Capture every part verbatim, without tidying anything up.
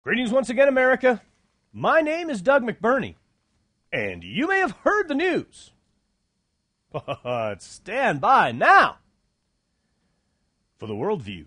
Greetings once again, America. My name is Doug McBurney, and you may have heard the news. But stand by now for the worldview.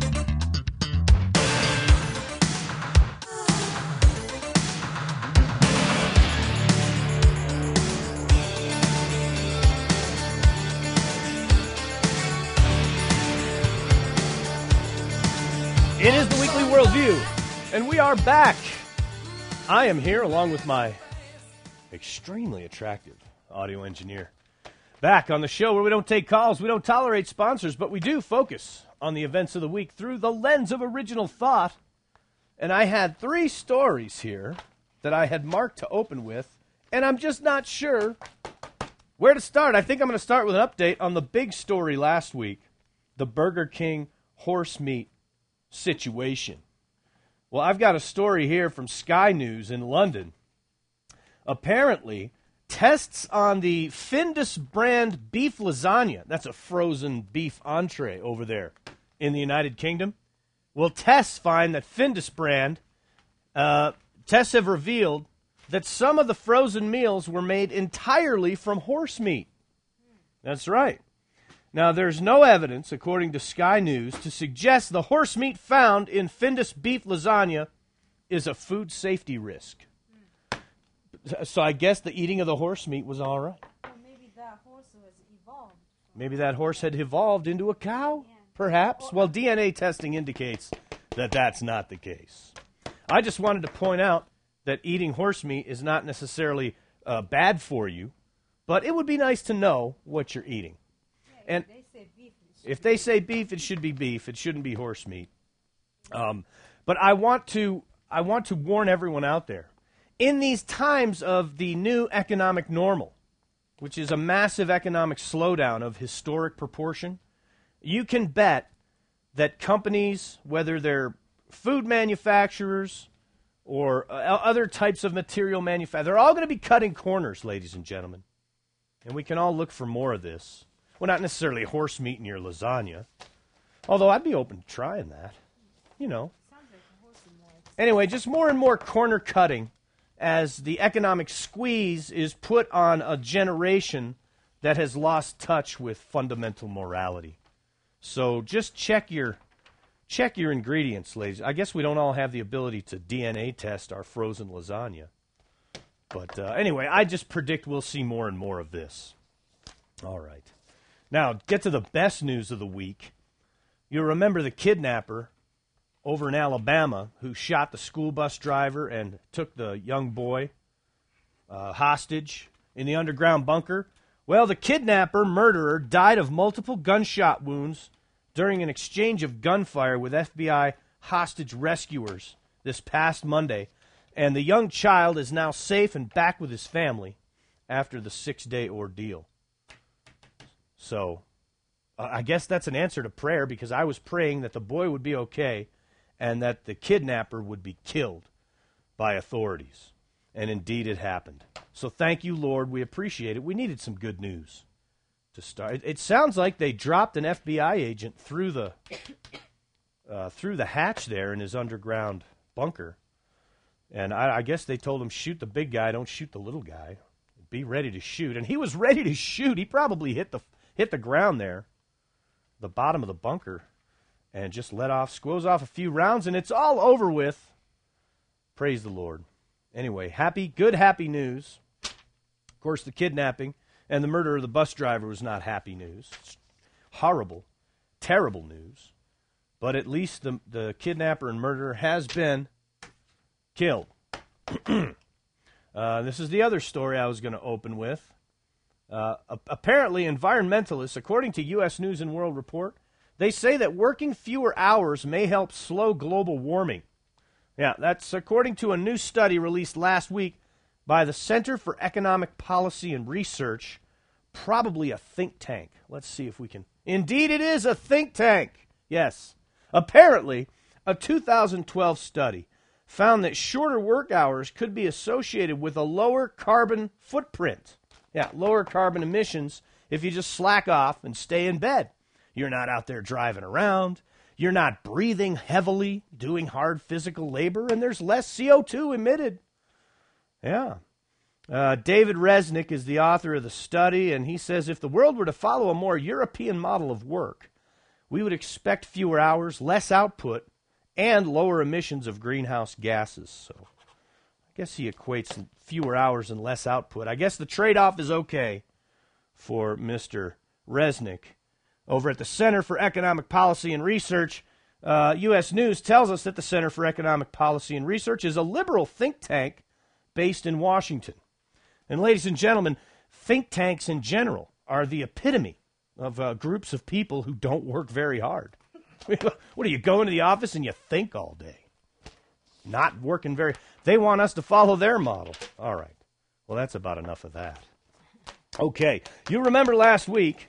It is the weekly worldview. And we are back. I am here along with my extremely attractive audio engineer. Back on the show where we don't take calls, we don't tolerate sponsors, but we do focus on the events of the week through the lens of original thought. And I had three stories here that I had marked to open with, and I'm just not sure where to start. I think I'm going to start with an update on the big story last week, the Burger King horse meat situation. Well, I've got a story here from Sky News in London. Apparently, tests on the Findus brand beef lasagna, that's a frozen beef entree over there in the United Kingdom, well, tests find that Findus brand, uh, tests have revealed that some of the frozen meals were made entirely from horse meat. That's right. Now, there's no evidence, according to Sky News, to suggest the horse meat found in Findus beef lasagna is a food safety risk. Mm. So I guess the eating of the horse meat was all right. Well, maybe that horse was evolved. Maybe that horse had evolved into a cow, yeah. Perhaps. Well, D N A testing indicates that that's not the case. I just wanted to point out that eating horse meat is not necessarily uh, bad for you, but it would be nice to know what you're eating. And they say beef, if they say beef, it should be beef. It shouldn't be horse meat. Um, but I want to I want to warn everyone out there. In these times of the new economic normal, which is a massive economic slowdown of historic proportion, you can bet that companies, whether they're food manufacturers or uh, other types of material manufacturers, they're all going to be cutting corners, ladies and gentlemen. And we can all look for more of this. Well, not necessarily horse meat in your lasagna, although I'd be open to trying that, you know. Sounds like a horse and more. Anyway, just more and more corner cutting as the economic squeeze is put on a generation that has lost touch with fundamental morality. So just check your check your ingredients, ladies. I guess we don't all have the ability to D N A test our frozen lasagna. But uh, anyway, I just predict we'll see more and more of this. All right. Now, get to the best news of the week. You'll remember the kidnapper over in Alabama who shot the school bus driver and took the young boy uh, hostage in the underground bunker. Well, the kidnapper, murderer, died of multiple gunshot wounds during an exchange of gunfire with F B I hostage rescuers this past Monday. And the young child is now safe and back with his family after the six-day ordeal. So, uh, I guess that's an answer to prayer, because I was praying that the boy would be okay and that the kidnapper would be killed by authorities. And indeed it happened. So thank you, Lord. We appreciate it. We needed some good news to start. It, it sounds like they dropped an F B I agent through the uh, through the hatch there in his underground bunker. And I, I guess they told him, shoot the big guy, don't shoot the little guy. Be ready to shoot. And he was ready to shoot. He probably hit the hit the ground there, the bottom of the bunker, and just let off, squoze off a few rounds, and it's all over with. Praise the Lord. Anyway, happy, good, happy news. Of course, the kidnapping and the murder of the bus driver was not happy news. It's horrible, terrible news. But at least the, the kidnapper and murderer has been killed. uh, this is the other story I was going to open with. Uh, apparently, environmentalists, according to U S News and World Report, they say that working fewer hours may help slow global warming. Yeah, that's according to a new study released last week by the Center for Economic Policy and Research, probably a think tank. Let's see if we can. Indeed, it is a think tank. Yes. Apparently, a two thousand twelve study found that shorter work hours could be associated with a lower carbon footprint. Yeah, lower carbon emissions if you just slack off and stay in bed. You're not out there driving around. You're not breathing heavily, doing hard physical labor, and there's less C O two emitted. Yeah. Uh, David Resnick is the author of the study, and he says if the world were to follow a more European model of work, we would expect fewer hours, less output, and lower emissions of greenhouse gases. So I guess he equates fewer hours and less output. I guess the trade-off is okay for Mister Resnick. Over at the Center for Economic Policy and Research, uh, U S News tells us that the Center for Economic Policy and Research is a liberal think tank based in Washington. And ladies and gentlemen, think tanks in general are the epitome of uh, groups of people who don't work very hard. What, do you go into the office and you think all day? Not working very... They want us to follow their model. All right. Well, that's about enough of that. Okay. You remember last week,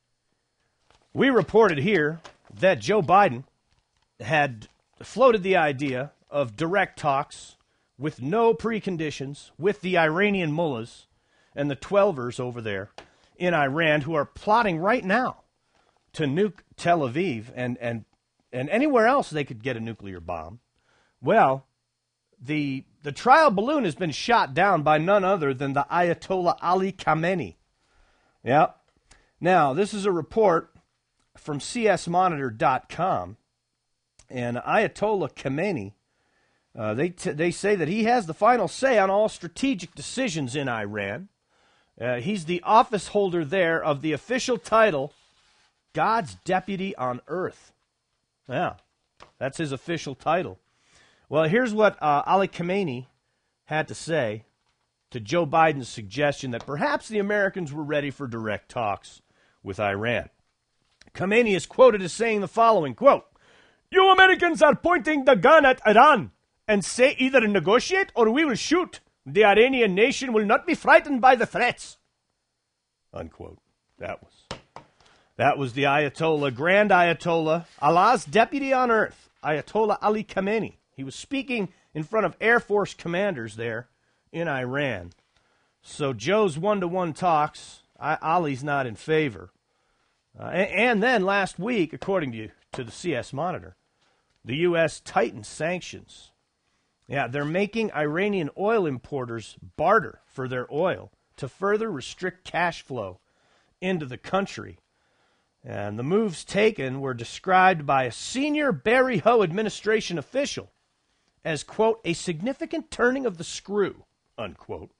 we reported here that Joe Biden had floated the idea of direct talks with no preconditions with the Iranian mullahs and the twelvers over there in Iran who are plotting right now to nuke Tel Aviv and, and, and anywhere else they could get a nuclear bomb. Well, the, the trial balloon has been shot down by none other than the Ayatollah Ali Khamenei. Yeah. Now, this is a report from C S monitor dot com, and Ayatollah Khamenei, uh, they t- they say that he has the final say on all strategic decisions in Iran. Uh, he's the office holder there of the official title, God's Deputy on Earth. Yeah, that's his official title. Well, here's what uh, Ali Khamenei had to say to Joe Biden's suggestion that perhaps the Americans were ready for direct talks with Iran. Khamenei is quoted as saying the following, quote, "You Americans are pointing the gun at Iran and say either negotiate or we will shoot. The Iranian nation will not be frightened by the threats." Unquote. That was that was the Ayatollah, Grand Ayatollah, Allah's deputy on earth, Ayatollah Ali Khamenei. He was speaking in front of Air Force commanders there in Iran. So Joe's one-to-one talks, I, Ali's not in favor. Uh, and, and then last week, according to, to the C S Monitor, the U S tightened sanctions. Yeah, they're making Iranian oil importers barter for their oil to further restrict cash flow into the country. And the moves taken were described by a senior Barry Ho administration official as, quote, a significant turning of the screw, unquote.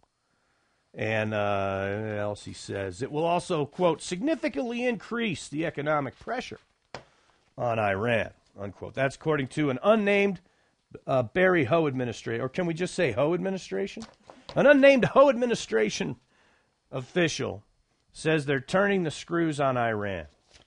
And uh, what else he says? It will also, quote, significantly increase the economic pressure on Iran, unquote. That's according to an unnamed uh, Barry Ho administration, or can we just say Ho administration? An unnamed Ho administration official says they're turning the screws on Iran.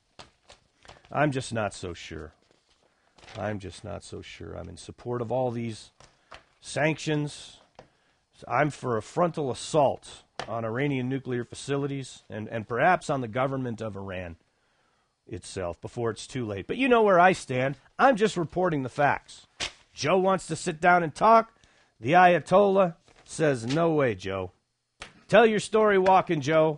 I'm just not so sure. I'm just not so sure. I'm in support of all these sanctions. I'm for a frontal assault on Iranian nuclear facilities and, and perhaps on the government of Iran itself before it's too late. But you know where I stand. I'm just reporting the facts. Joe wants to sit down and talk. The Ayatollah says, no way, Joe. Tell your story walking, Joe.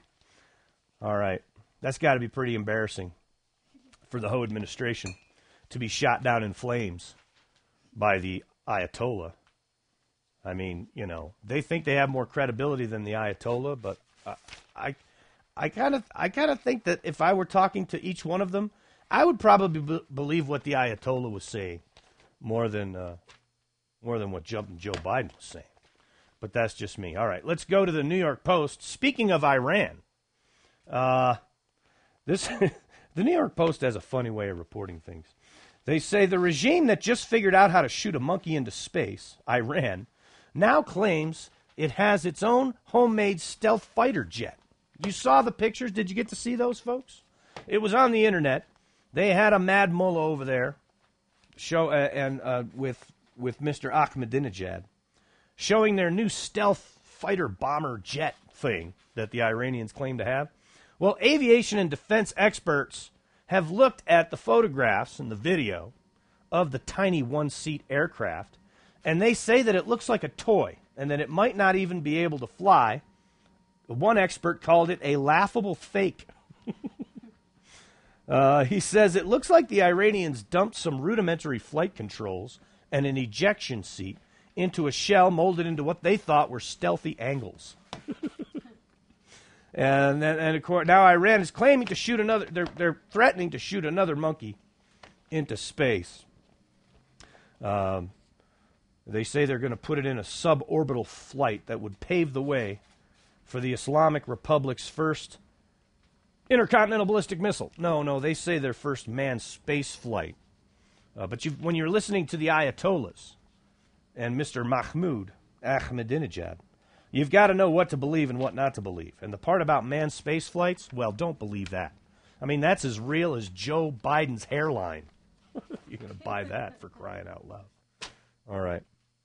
All right. That's got to be pretty embarrassing for the Ho administration to be shot down in flames by the Ayatollah. I mean, you know, they think they have more credibility than the Ayatollah, but uh, I, I kind of, I kind of think that if I were talking to each one of them, I would probably b- believe what the Ayatollah was saying more than, uh, more than what Joe Biden was saying. But that's just me. All right, let's go to the New York Post. Speaking of Iran, uh, this the New York Post has a funny way of reporting things. They say the regime that just figured out how to shoot a monkey into space, Iran, now claims it has its own homemade stealth fighter jet. You saw the pictures? Did you get to see those, folks? It was on the internet. They had a mad mullah over there, show uh, and uh, with with Mister Ahmadinejad, showing their new stealth fighter bomber jet thing that the Iranians claim to have. Well, aviation and defense experts have looked at the photographs and the video of the tiny one-seat aircraft, and they say that it looks like a toy and that it might not even be able to fly. One expert called it a laughable fake. Uh, he says, it looks like the Iranians dumped some rudimentary flight controls and an ejection seat into a shell molded into what they thought were stealthy angles. and then, and of course, now Iran is claiming to shoot another, they're, they're threatening to shoot another monkey into space. Um, they say they're going to put it in a suborbital flight that would pave the way for the Islamic Republic's first intercontinental ballistic missile. No, no, they say their first manned space flight. Uh, but you've, when you're listening to the Ayatollahs and Mister Mahmoud Ahmadinejad, you've got to know what to believe and what not to believe. And the part about manned space flights, well, don't believe that. I mean, that's as real as Joe Biden's hairline. You're going to buy that for crying out loud. All right.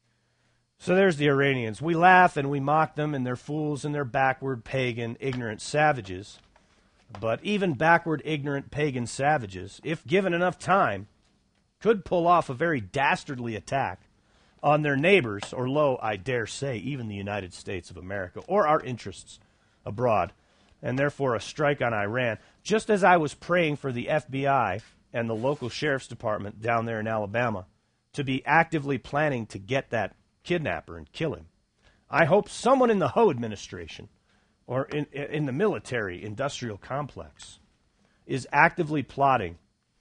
So there's the Iranians. We laugh and we mock them, and they're fools and they're backward, pagan, ignorant savages. But even backward, ignorant, pagan savages, if given enough time, could pull off a very dastardly attack on their neighbors, or lo, I dare say, even the United States of America, or our interests abroad, and therefore a strike on Iran, just as I was praying for the F B I and the local sheriff's department down there in Alabama to be actively planning to get that kidnapper and kill him. I hope someone in the Ho administration or in, in the military industrial complex is actively plotting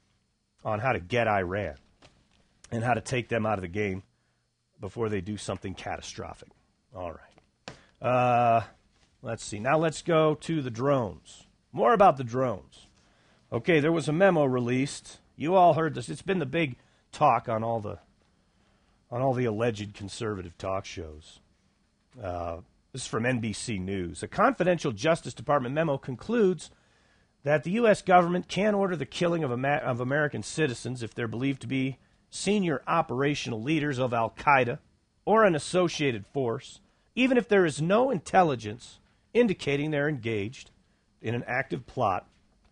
on how to get Iran and how to take them out of the game before they do something catastrophic. All right. Uh, let's see. Now let's go to the drones. More about the drones. Okay, there was a memo released. You all heard this. It's been the big talk on all the on all the alleged conservative talk shows. Uh, this is from N B C News. A confidential Justice Department memo concludes that the U S government can order the killing of, Ama- of American citizens if they're believed to be senior operational leaders of Al-Qaeda or an associated force, even if there is no intelligence indicating they're engaged in an active plot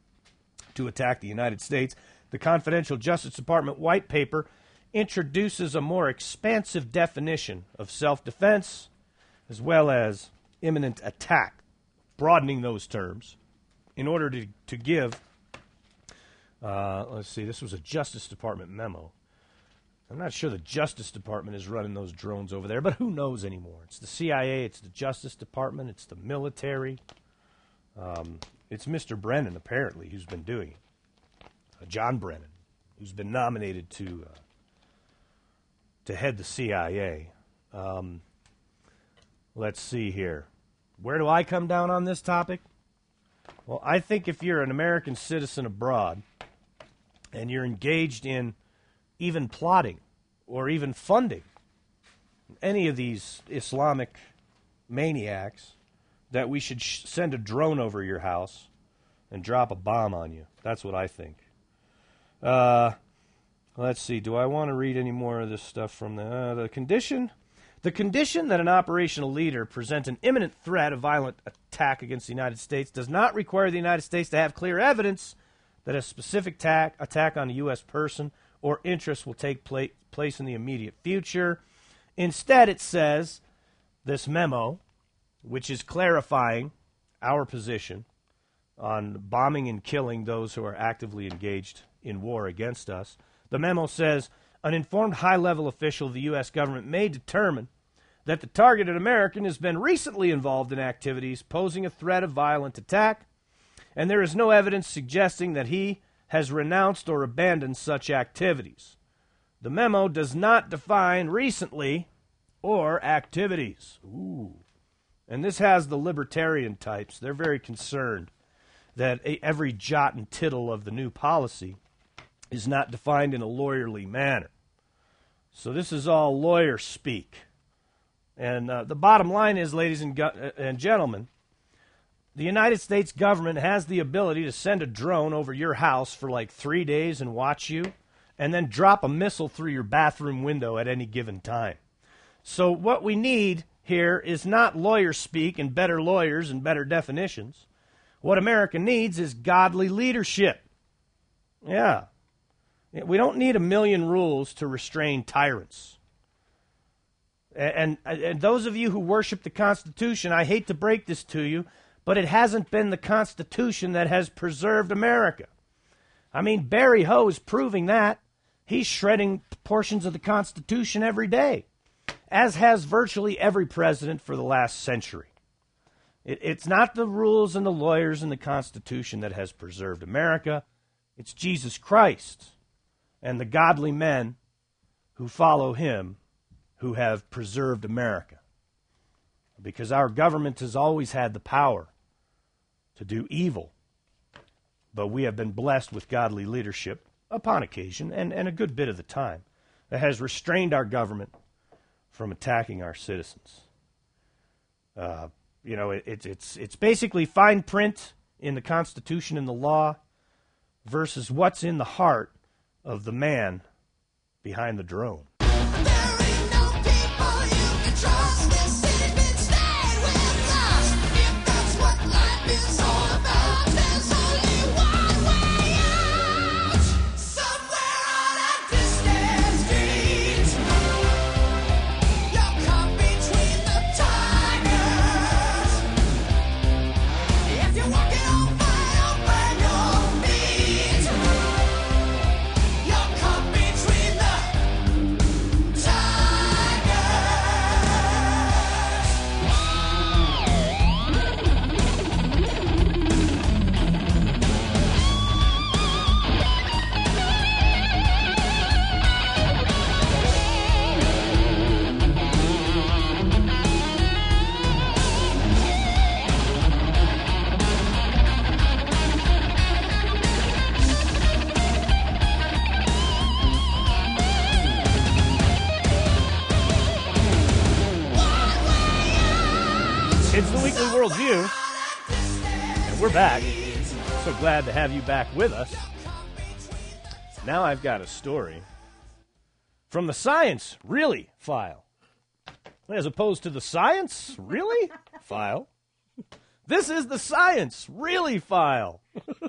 to attack the United States. The confidential Justice Department white paper introduces a more expansive definition of self-defense as well as imminent attack, broadening those terms in order to, to give, uh, let's see, this was a Justice Department memo. I'm not sure the Justice Department is running those drones over there, but who knows anymore? It's the C I A, it's the Justice Department, it's the military. Um, it's Mister Brennan, apparently, who's been doing it. Uh, John Brennan, who's been nominated to uh, to head the C I A. Um, let's see here. Where do I come down on this topic? Well, I think if you're an American citizen abroad and you're engaged in even plotting or even funding any of these Islamic maniacs, that we should sh- send a drone over your house and drop a bomb on you. That's what I think. Uh, let's see. Do I want to read any more of this stuff from the uh, the condition? The condition that an operational leader present an imminent threat of violent attack against the United States does not require the United States to have clear evidence that a specific attack, attack on a U S person or interest will take pla- place in the immediate future. Instead, it says, this memo, which is clarifying our position on bombing and killing those who are actively engaged in war against us. The memo says, an informed high-level official of the U S government may determine that the targeted American has been recently involved in activities posing a threat of violent attack, and there is no evidence suggesting that he has renounced or abandoned such activities. The memo does not define recently or activities. Ooh. And this has the libertarian types. They're very concerned that a, every jot and tittle of the new policy is not defined in a lawyerly manner. So this is all lawyer speak. And uh, the bottom line is, ladies and, go- uh, and gentlemen, the United States government has the ability to send a drone over your house for like three days and watch you, and then drop a missile through your bathroom window at any given time. So what we need here is not lawyer speak and better lawyers and better definitions. What America needs is godly leadership. Yeah. We don't need a million rules to restrain tyrants. And, and, and those of you who worship the Constitution, I hate to break this to you, but it hasn't been the Constitution that has preserved America. I mean, Barry Ho is proving that. He's shredding portions of the Constitution every day, as has virtually every president for the last century. It, it's not the rules and the lawyers and the Constitution that has preserved America. It's Jesus Christ and the godly men who follow him who have preserved America. Because our government has always had the power to do evil, but we have been blessed with godly leadership upon occasion, and, and a good bit of the time, that has restrained our government from attacking our citizens. Uh, you know, it, it, it's it's basically fine print in the Constitution and the law versus what's in the heart of the man behind the drone. It's the Weekly Worldview, and we're back. So glad to have you back with us. Now I've got a story from the Science Really file, as opposed to the Science Really file. This is the Science Really file,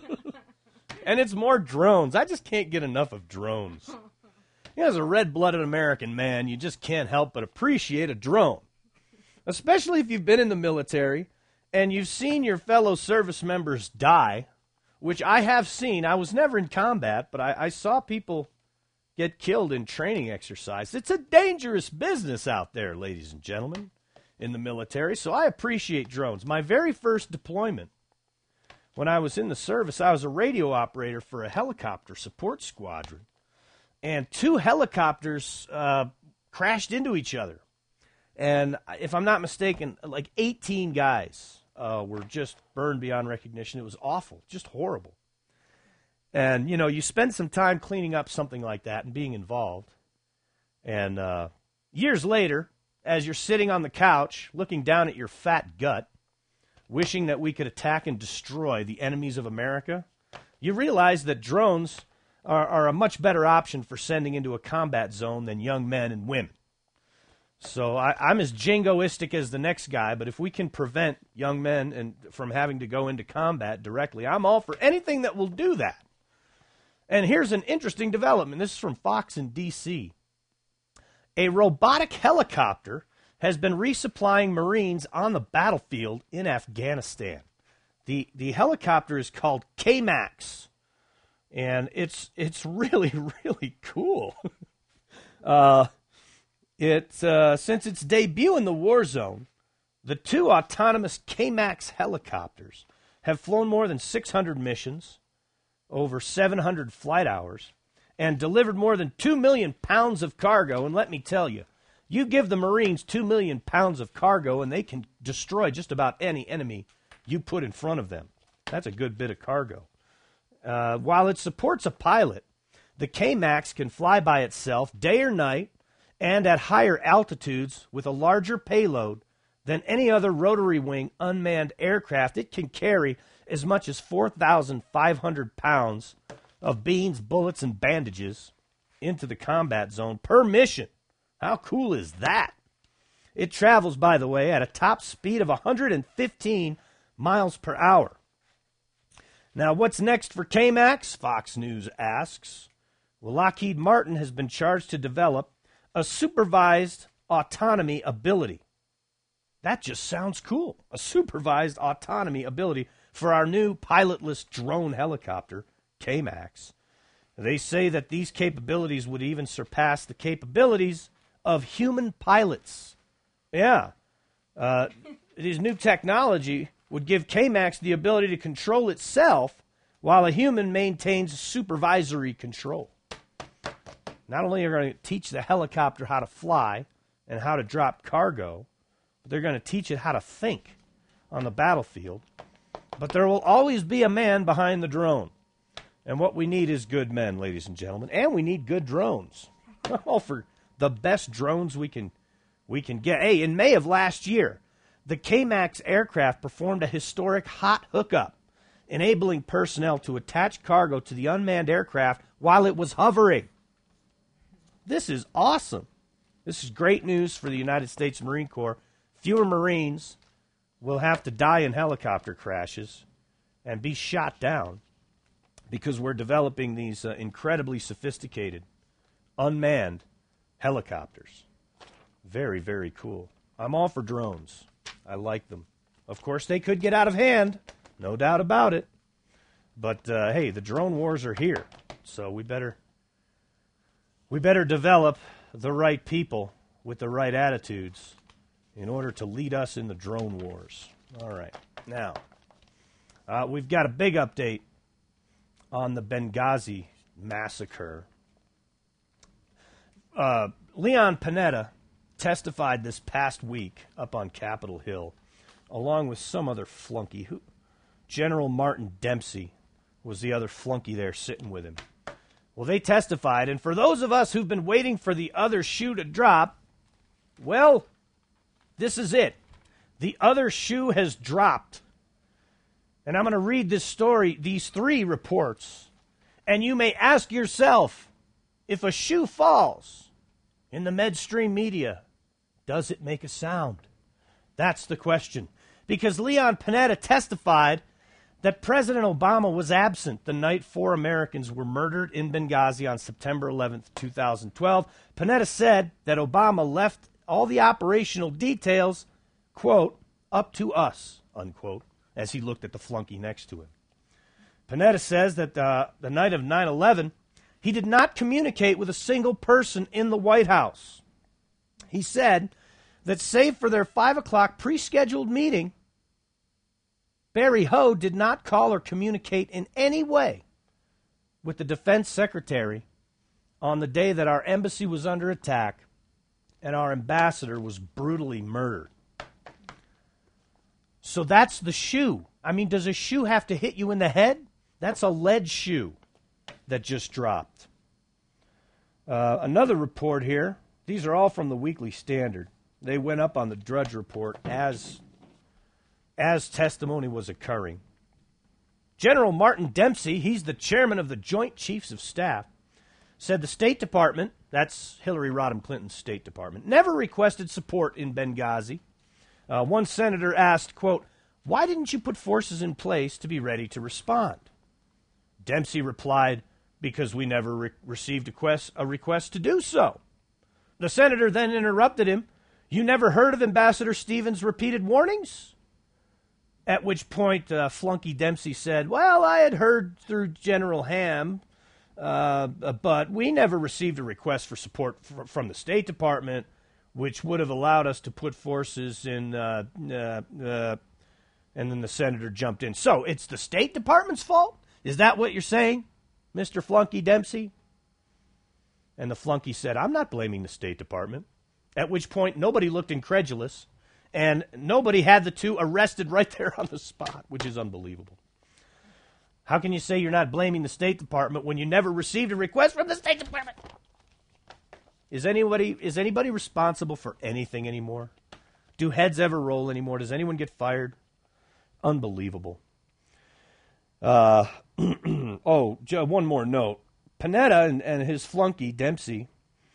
and it's more drones. I just can't get enough of drones. You know, as a red-blooded American man, you just can't help but appreciate a drone. Especially if you've been in the military and you've seen your fellow service members die, which I have seen. I was never in combat, but I, I saw people get killed in training exercise. It's a dangerous business out there, ladies and gentlemen, in the military, so I appreciate drones. My very first deployment, when I was in the service, I was a radio operator for a helicopter support squadron, and two helicopters uh, crashed into each other. And if I'm not mistaken, like eighteen guys uh, were just burned beyond recognition. It was awful, just horrible. And, you know, you spend some time cleaning up something like that and being involved. And uh, years later, as you're sitting on the couch, looking down at your fat gut, wishing that we could attack and destroy the enemies of America, you realize that drones are, are a much better option for sending into a combat zone than young men and women. So I, I'm as jingoistic as the next guy, but if we can prevent young men and from having to go into combat directly, I'm all for anything that will do that. And here's an interesting development. This is from Fox in D C A robotic helicopter has been resupplying Marines on the battlefield in Afghanistan. The the helicopter is called K MAX, and it's it's really, really cool. uh It, uh, since its debut in the war zone, the two autonomous K MAX helicopters have flown more than six hundred missions, over seven hundred flight hours, and delivered more than two million pounds of cargo. And let me tell you, you give the Marines two million pounds of cargo and they can destroy just about any enemy you put in front of them. That's a good bit of cargo. Uh, while it supports a pilot, the K MAX can fly by itself day or night, and at higher altitudes with a larger payload than any other rotary wing unmanned aircraft. It can carry as much as four thousand five hundred pounds of beans, bullets, and bandages into the combat zone per mission. How cool is that? It travels, by the way, at a top speed of one hundred fifteen miles per hour. Now, what's next for K MAX? Fox News asks. Well, Lockheed Martin has been charged to develop a supervised autonomy ability. That just sounds cool. A supervised autonomy ability for our new pilotless drone helicopter, K MAX, They say that these capabilities would even surpass the capabilities of human pilots. Yeah. Uh, this new technology would give K MAX the ability to control itself while a human maintains supervisory control. Not only are they going to teach the helicopter how to fly and how to drop cargo, but they're going to teach it how to think on the battlefield. But there will always be a man behind the drone. And what we need is good men, ladies and gentlemen. And we need good drones. Oh, for the best drones we can we can get. Hey, in May of last year, the K MAX aircraft performed a historic hot hookup, enabling personnel to attach cargo to the unmanned aircraft while it was hovering. This is awesome. This is great news for the United States Marine Corps. Fewer Marines will have to die in helicopter crashes and be shot down because we're developing these uh, incredibly sophisticated, unmanned helicopters. Very, very cool. I'm all for drones. I like them. Of course, they could get out of hand. No doubt about it. But, uh, hey, the drone wars are here. So we better, we better develop the right people with the right attitudes in order to lead us in the drone wars. All right. Now, uh, we've got a big update on the Benghazi massacre. Uh, Leon Panetta testified this past week up on Capitol Hill, along with some other flunky. Who, General Martin Dempsey was the other flunky there sitting with him. Well, they testified, and for those of us who've been waiting for the other shoe to drop, well, this is it. The other shoe has dropped. And I'm going to read this story, these three reports, and you may ask yourself, if a shoe falls in the Medstream media, does it make a sound? That's the question. Because Leon Panetta testified that President Obama was absent the night four Americans were murdered in Benghazi on September eleventh, two thousand twelve. Panetta said that Obama left all the operational details, quote, up to us, unquote, as he looked at the flunky next to him. Panetta says that uh, the night of nine eleven, he did not communicate with a single person in the White House. He said that save for their five o'clock pre-scheduled meeting, Barry Ho did not call or communicate in any way with the defense secretary on the day that our embassy was under attack and our ambassador was brutally murdered. So that's the shoe. I mean, does a shoe have to hit you in the head? That's a lead shoe that just dropped. Uh, another report here. These are all from the Weekly Standard. They went up on the Drudge Report as, as testimony was occurring. General Martin Dempsey, he's the chairman of the Joint Chiefs of Staff, said the State Department, that's Hillary Rodham Clinton's State Department, never requested support in Benghazi. Uh, one senator asked, quote, why didn't you put forces in place to be ready to respond? Dempsey replied, because we never re- received a request, a request to do so. The senator then interrupted him. You never heard of Ambassador Stevens' repeated warnings? At which point, uh, Flunky Dempsey said, well, I had heard through General Ham, uh, but we never received a request for support fr- from the State Department, which would have allowed us to put forces in, uh, uh, uh, and then the senator jumped in. So it's the State Department's fault? Is that what you're saying, Mister Flunky Dempsey? And the flunky said, I'm not blaming the State Department. At which point, nobody looked incredulous, and nobody had the two arrested right there on the spot, which is unbelievable. How can you say you're not blaming the State Department when you never received a request from the State Department? Is anybody is anybody responsible for anything anymore? Do heads ever roll anymore? Does anyone get fired? Unbelievable. Uh, oh, one more note. Panetta and, and his flunky, Dempsey,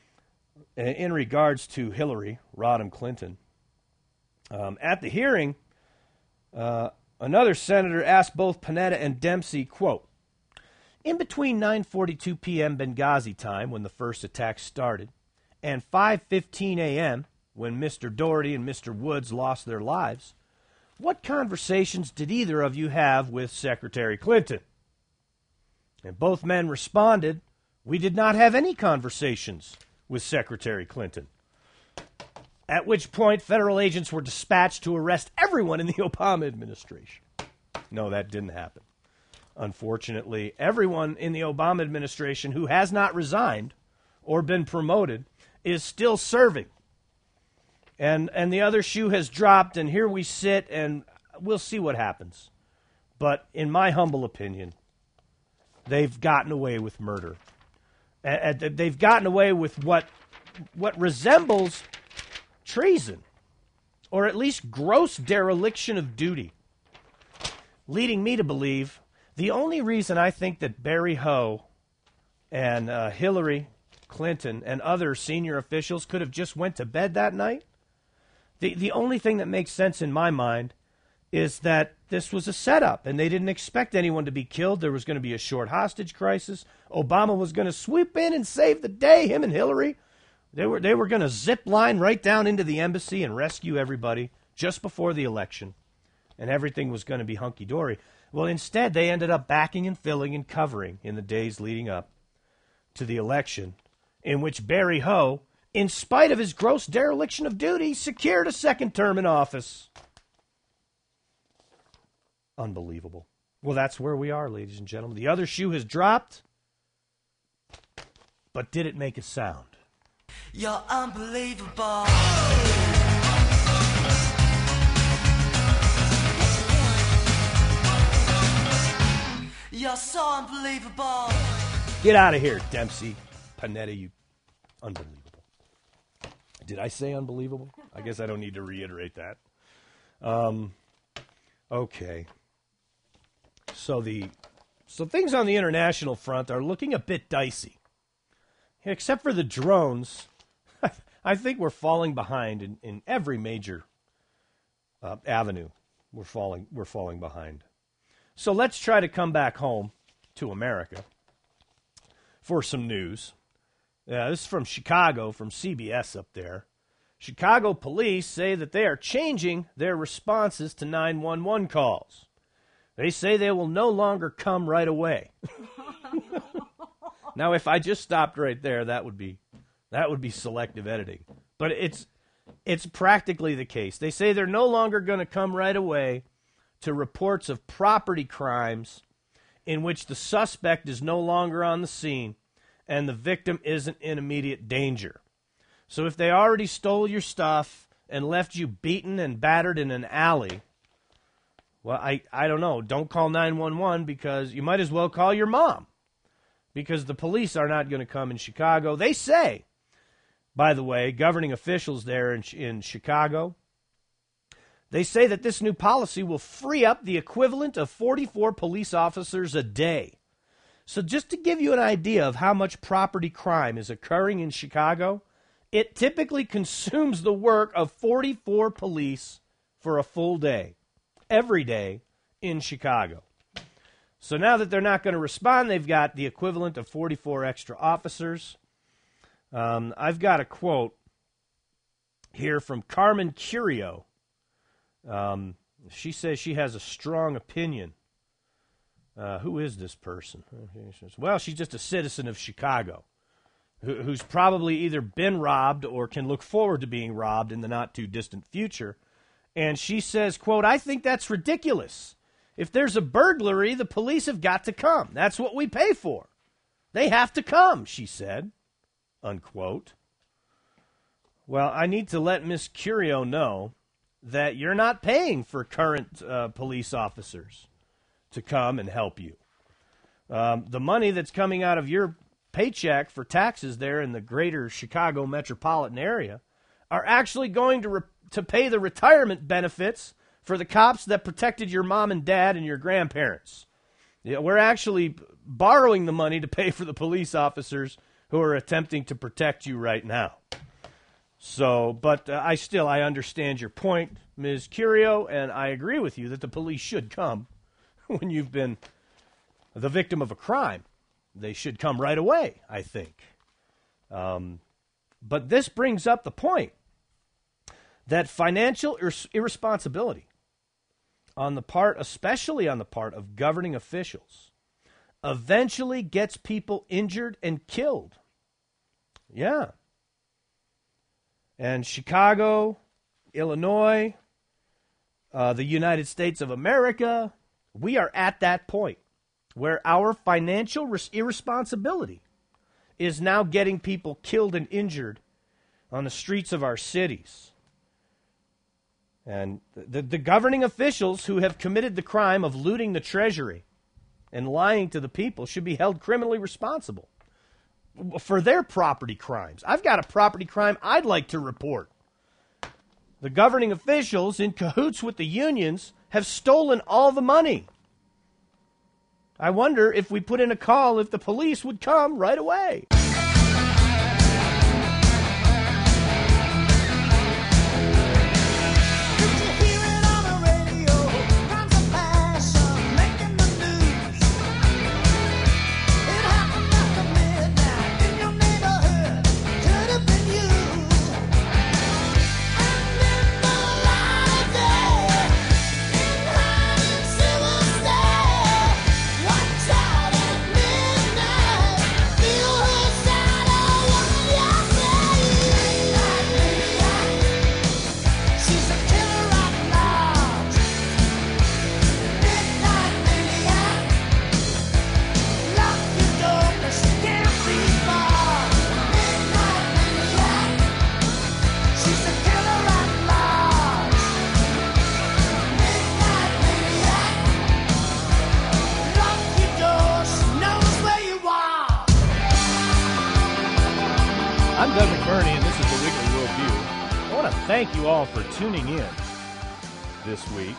in regards to Hillary Rodham Clinton, um, at the hearing, uh, another senator asked both Panetta and Dempsey, quote, in between nine forty-two p.m. Benghazi time, when the first attack started, and five fifteen a.m., when Mister Doherty and Mister Woods lost their lives, what conversations did either of you have with Secretary Clinton? And both men responded We did not have any conversations with Secretary Clinton. At which point, federal agents were dispatched to arrest everyone in the Obama administration. No, that didn't happen. Unfortunately, everyone in the Obama administration who has not resigned or been promoted is still serving. And and the other shoe has dropped, and here we sit, and we'll see what happens. But in my humble opinion, they've gotten away with murder. And they've gotten away with what what resembles treason, or at least gross dereliction of duty, leading me to believe the only reason I think that Barry Ho and uh, Hillary Clinton and other senior officials could have just went to bed that night, the, the only thing that makes sense in my mind is that this was a setup, and they didn't expect anyone to be killed. There was going to be a short hostage crisis. Obama was going to sweep in and save the day, him and Hillary. They were, they were going to zip line right down into the embassy and rescue everybody just before the election, and everything was going to be hunky-dory. Well, instead, they ended up backing and filling and covering in the days leading up to the election, in which Barry Ho, in spite of his gross dereliction of duty, secured a second term in office. Unbelievable. Well, that's where we are, ladies and gentlemen. The other shoe has dropped, but did it make a sound? You're unbelievable. You're so unbelievable. Get out of here, Dempsey. Panetta, you unbelievable. Did I say unbelievable? I guess I don't need to reiterate that. Um, okay. So the so things on the international front are looking a bit dicey. Except for the drones, I think we're falling behind in, in every major uh, avenue. We're falling we're falling behind. So let's try to come back home to America for some news. Uh, this is from Chicago, from C B S up there. Chicago police say that they are changing their responses to nine one one calls. They say they will no longer come right away. Now, if I just stopped right there, that would be that would be selective editing. But it's it's practically the case. They say they're no longer going to come right away to reports of property crimes in which the suspect is no longer on the scene and the victim isn't in immediate danger. So if they already stole your stuff and left you beaten and battered in an alley, well, I, I don't know. Don't call nine one one, because you might as well call your mom, because the police are not going to come in Chicago. They say, by the way, governing officials there in, in Chicago, they say that this new policy will free up the equivalent of forty-four police officers a day. So just to give you an idea of how much property crime is occurring in Chicago, it typically consumes the work of forty-four police for a full day, every day in Chicago. So now that they're not going to respond, they've got the equivalent of forty-four extra officers. Um, I've got a quote here from Carmen Curio. Um, she says she has a strong opinion. Uh, who is this person? Well, she's just a citizen of Chicago who, who's probably either been robbed or can look forward to being robbed in the not-too-distant future. And she says, quote, "I think that's ridiculous. If there's a burglary, the police have got to come. That's what we pay for. They have to come," she said, unquote. Well, I need to let Miss Curio know that you're not paying for current uh, police officers to come and help you. Um, the money that's coming out of your paycheck for taxes there in the greater Chicago metropolitan area are actually going to re- to pay the retirement benefits for the cops that protected your mom and dad and your grandparents. Yeah, we're actually borrowing the money to pay for the police officers who are attempting to protect you right now. So, but uh, I still, I understand your point, Miz Curio, and I agree with you that the police should come when you've been the victim of a crime. They should come right away, I think. Um, but this brings up the point that financial ir- irresponsibility on the part, especially on the part of governing officials, eventually gets people injured and killed. Yeah. And Chicago, Illinois, uh, the United States of America, we are at that point where our financial res- irresponsibility is now getting people killed and injured on the streets of our cities. And the, the governing officials who have committed the crime of looting the treasury and lying to the people should be held criminally responsible for their property crimes. I've got a property crime I'd like to report. The governing officials, in cahoots with the unions, have stolen all the money. I wonder if we put in a call if the police would come right away. Thank you all for tuning in this week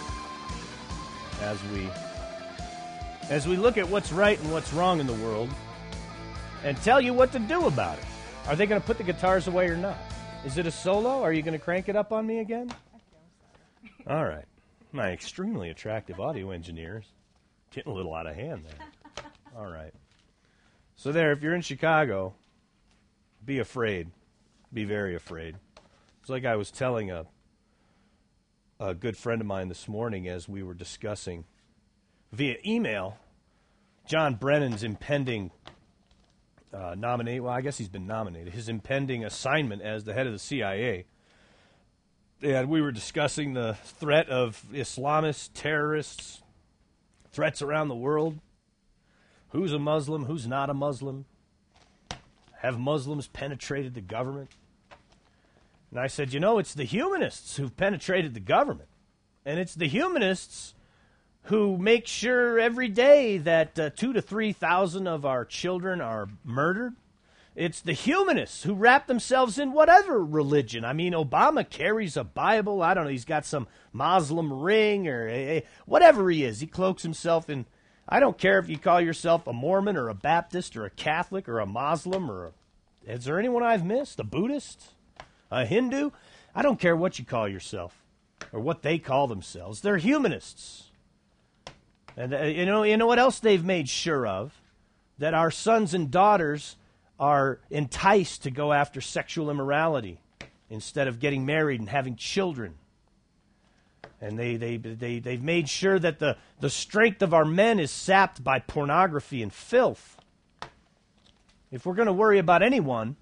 as we as we look at what's right and what's wrong in the world and tell you what to do about it. Are they going to put the guitars away or not? Is it a solo? Are you going to crank it up on me again? All right. My extremely attractive audio engineers getting a little out of hand there. All right. So there, if you're in Chicago, be afraid. Be very afraid. It's like I was telling a a good friend of mine this morning as we were discussing via email John Brennan's impending uh, nominate. Well, I guess he's been nominated. His impending assignment as the head of the C I A. And we were discussing the threat of Islamists, terrorists, threats around the world. Who's a Muslim? Who's not a Muslim? Have Muslims penetrated the government? And I said, you know, it's the humanists who've penetrated the government. And it's the humanists who make sure every day that uh, two to three thousand of our children are murdered. It's the humanists who wrap themselves in whatever religion. I mean, Obama carries a Bible. I don't know. He's got some Muslim ring or a, a, whatever he is. He cloaks himself in. I don't care if you call yourself a Mormon or a Baptist or a Catholic or a Muslim or a, is there anyone I've missed? A Buddhist? A Hindu? I don't care what you call yourself or what they call themselves. They're humanists. And uh, you know, you know what else they've made sure of? That our sons and daughters are enticed to go after sexual immorality instead of getting married and having children. And they, they, they, they've made sure that the, the strength of our men is sapped by pornography and filth. If we're going to worry about anyone,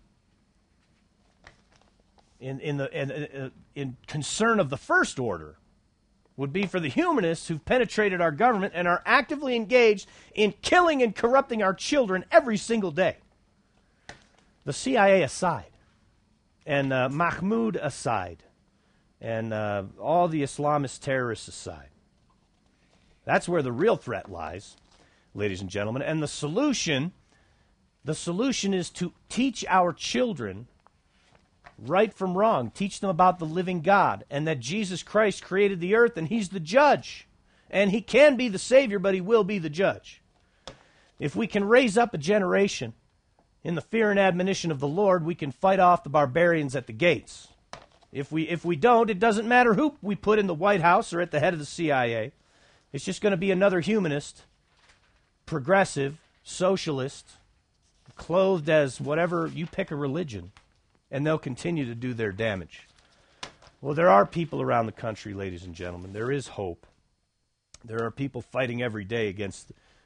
In in the in, in, in concern of the first order, would be for the humanists who've penetrated our government and are actively engaged in killing and corrupting our children every single day. The C I A aside, and uh, Mahmoud aside, and uh, all the Islamist terrorists aside. That's where the real threat lies, ladies and gentlemen. And the solution, the solution is to teach our children right from wrong. Teach them about the living God and that Jesus Christ created the earth and he's the judge. And he can be the Savior, but he will be the judge. If we can raise up a generation in the fear and admonition of the Lord, we can fight off the barbarians at the gates. If we if we don't, it doesn't matter who we put in the White House or at the head of the C I A. It's just going to be another humanist, progressive, socialist, clothed as whatever, you pick a religion. And they'll continue to do their damage. Well, there are people around the country, ladies and gentlemen. There is hope. There are people fighting every day against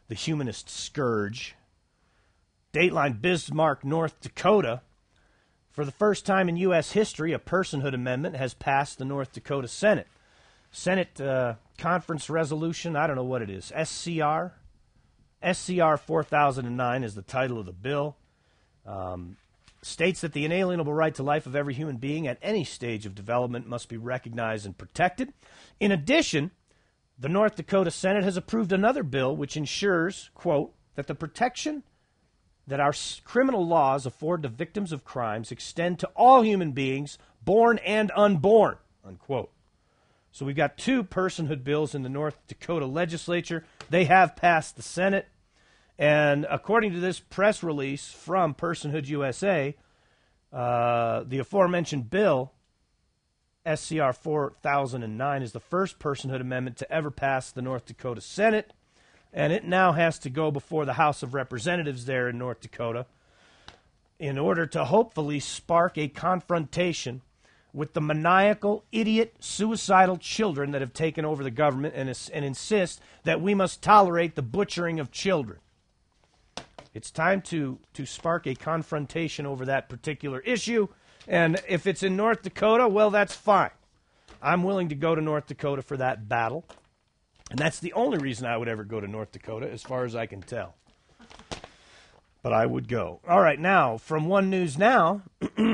the humanist scourge. Dateline, Bismarck, North Dakota. For the first time in U S history, a personhood amendment has passed the North Dakota Senate. Senate uh, Conference Resolution, I don't know what it is, S C R? S C R four thousand nine is the title of the bill. Um, states that the inalienable right to life of every human being at any stage of development must be recognized and protected. In addition, the North Dakota Senate has approved another bill which ensures, quote, that the protection that our criminal laws afford to victims of crimes extend to all human beings, born and unborn, unquote. So we've got two personhood bills in the North Dakota legislature. They have passed the Senate. And according to this press release from Personhood U S A, uh, the aforementioned bill, S C R four thousand nine, is the first personhood amendment to ever pass the North Dakota Senate. And it now has to go before the House of Representatives there in North Dakota in order to hopefully spark a confrontation with the maniacal, idiot, suicidal children that have taken over the government and, and insist that we must tolerate the butchering of children. It's time to, to spark a confrontation over that particular issue. And if it's in North Dakota, well, that's fine. I'm willing to go to North Dakota for that battle. And that's the only reason I would ever go to North Dakota, as far as I can tell. But I would go. All right, now, from One News Now,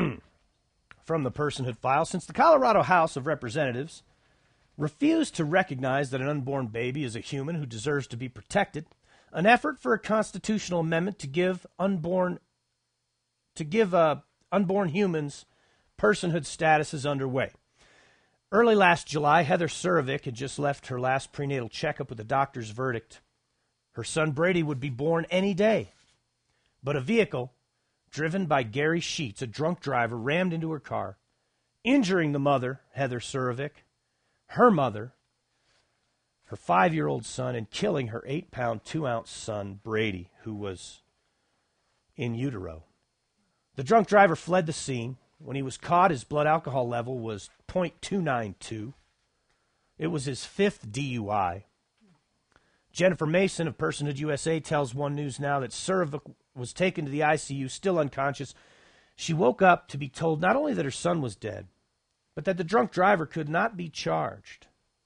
from the Personhood File, since the Colorado House of Representatives refused to recognize that an unborn baby is a human who deserves to be protected, an effort for a constitutional amendment to give unborn to give uh, unborn humans personhood status is underway. Early last July, Heather Surovic had just left her last prenatal checkup with a doctor's verdict. Her son Brady would be born any day. But a vehicle, driven by Gary Sheets, a drunk driver, rammed into her car, injuring the mother, Heather Surovic, her mother, her five-year-old son, and killing her eight-pound, two-ounce son, Brady, who was in utero. The drunk driver fled the scene. When he was caught, his blood alcohol level was point two nine two. It was his fifth D U I. Jennifer Mason of Personhood U S A tells One News Now that Surovic was taken to the I C U, still unconscious. She woke up to be told not only that her son was dead, but that the drunk driver could not be charged.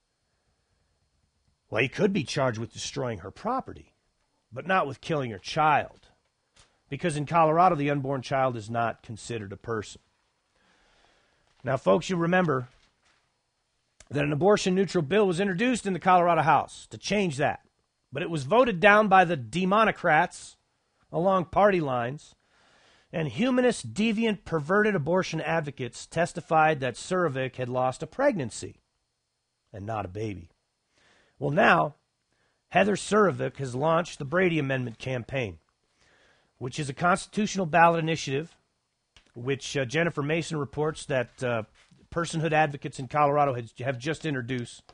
Well, he could be charged with destroying her property, but not with killing her child, because in Colorado, the unborn child is not considered a person. Now, folks, you remember that an abortion-neutral bill was introduced in the Colorado House to change that, but it was voted down by the Democrats along party lines, and humanist, deviant, perverted abortion advocates testified that Surovic had lost a pregnancy and not a baby. Well, now, Heather Surovic has launched the Brady Amendment campaign, which is a constitutional ballot initiative, which uh, Jennifer Mason reports that uh, personhood advocates in Colorado has, have just introduced.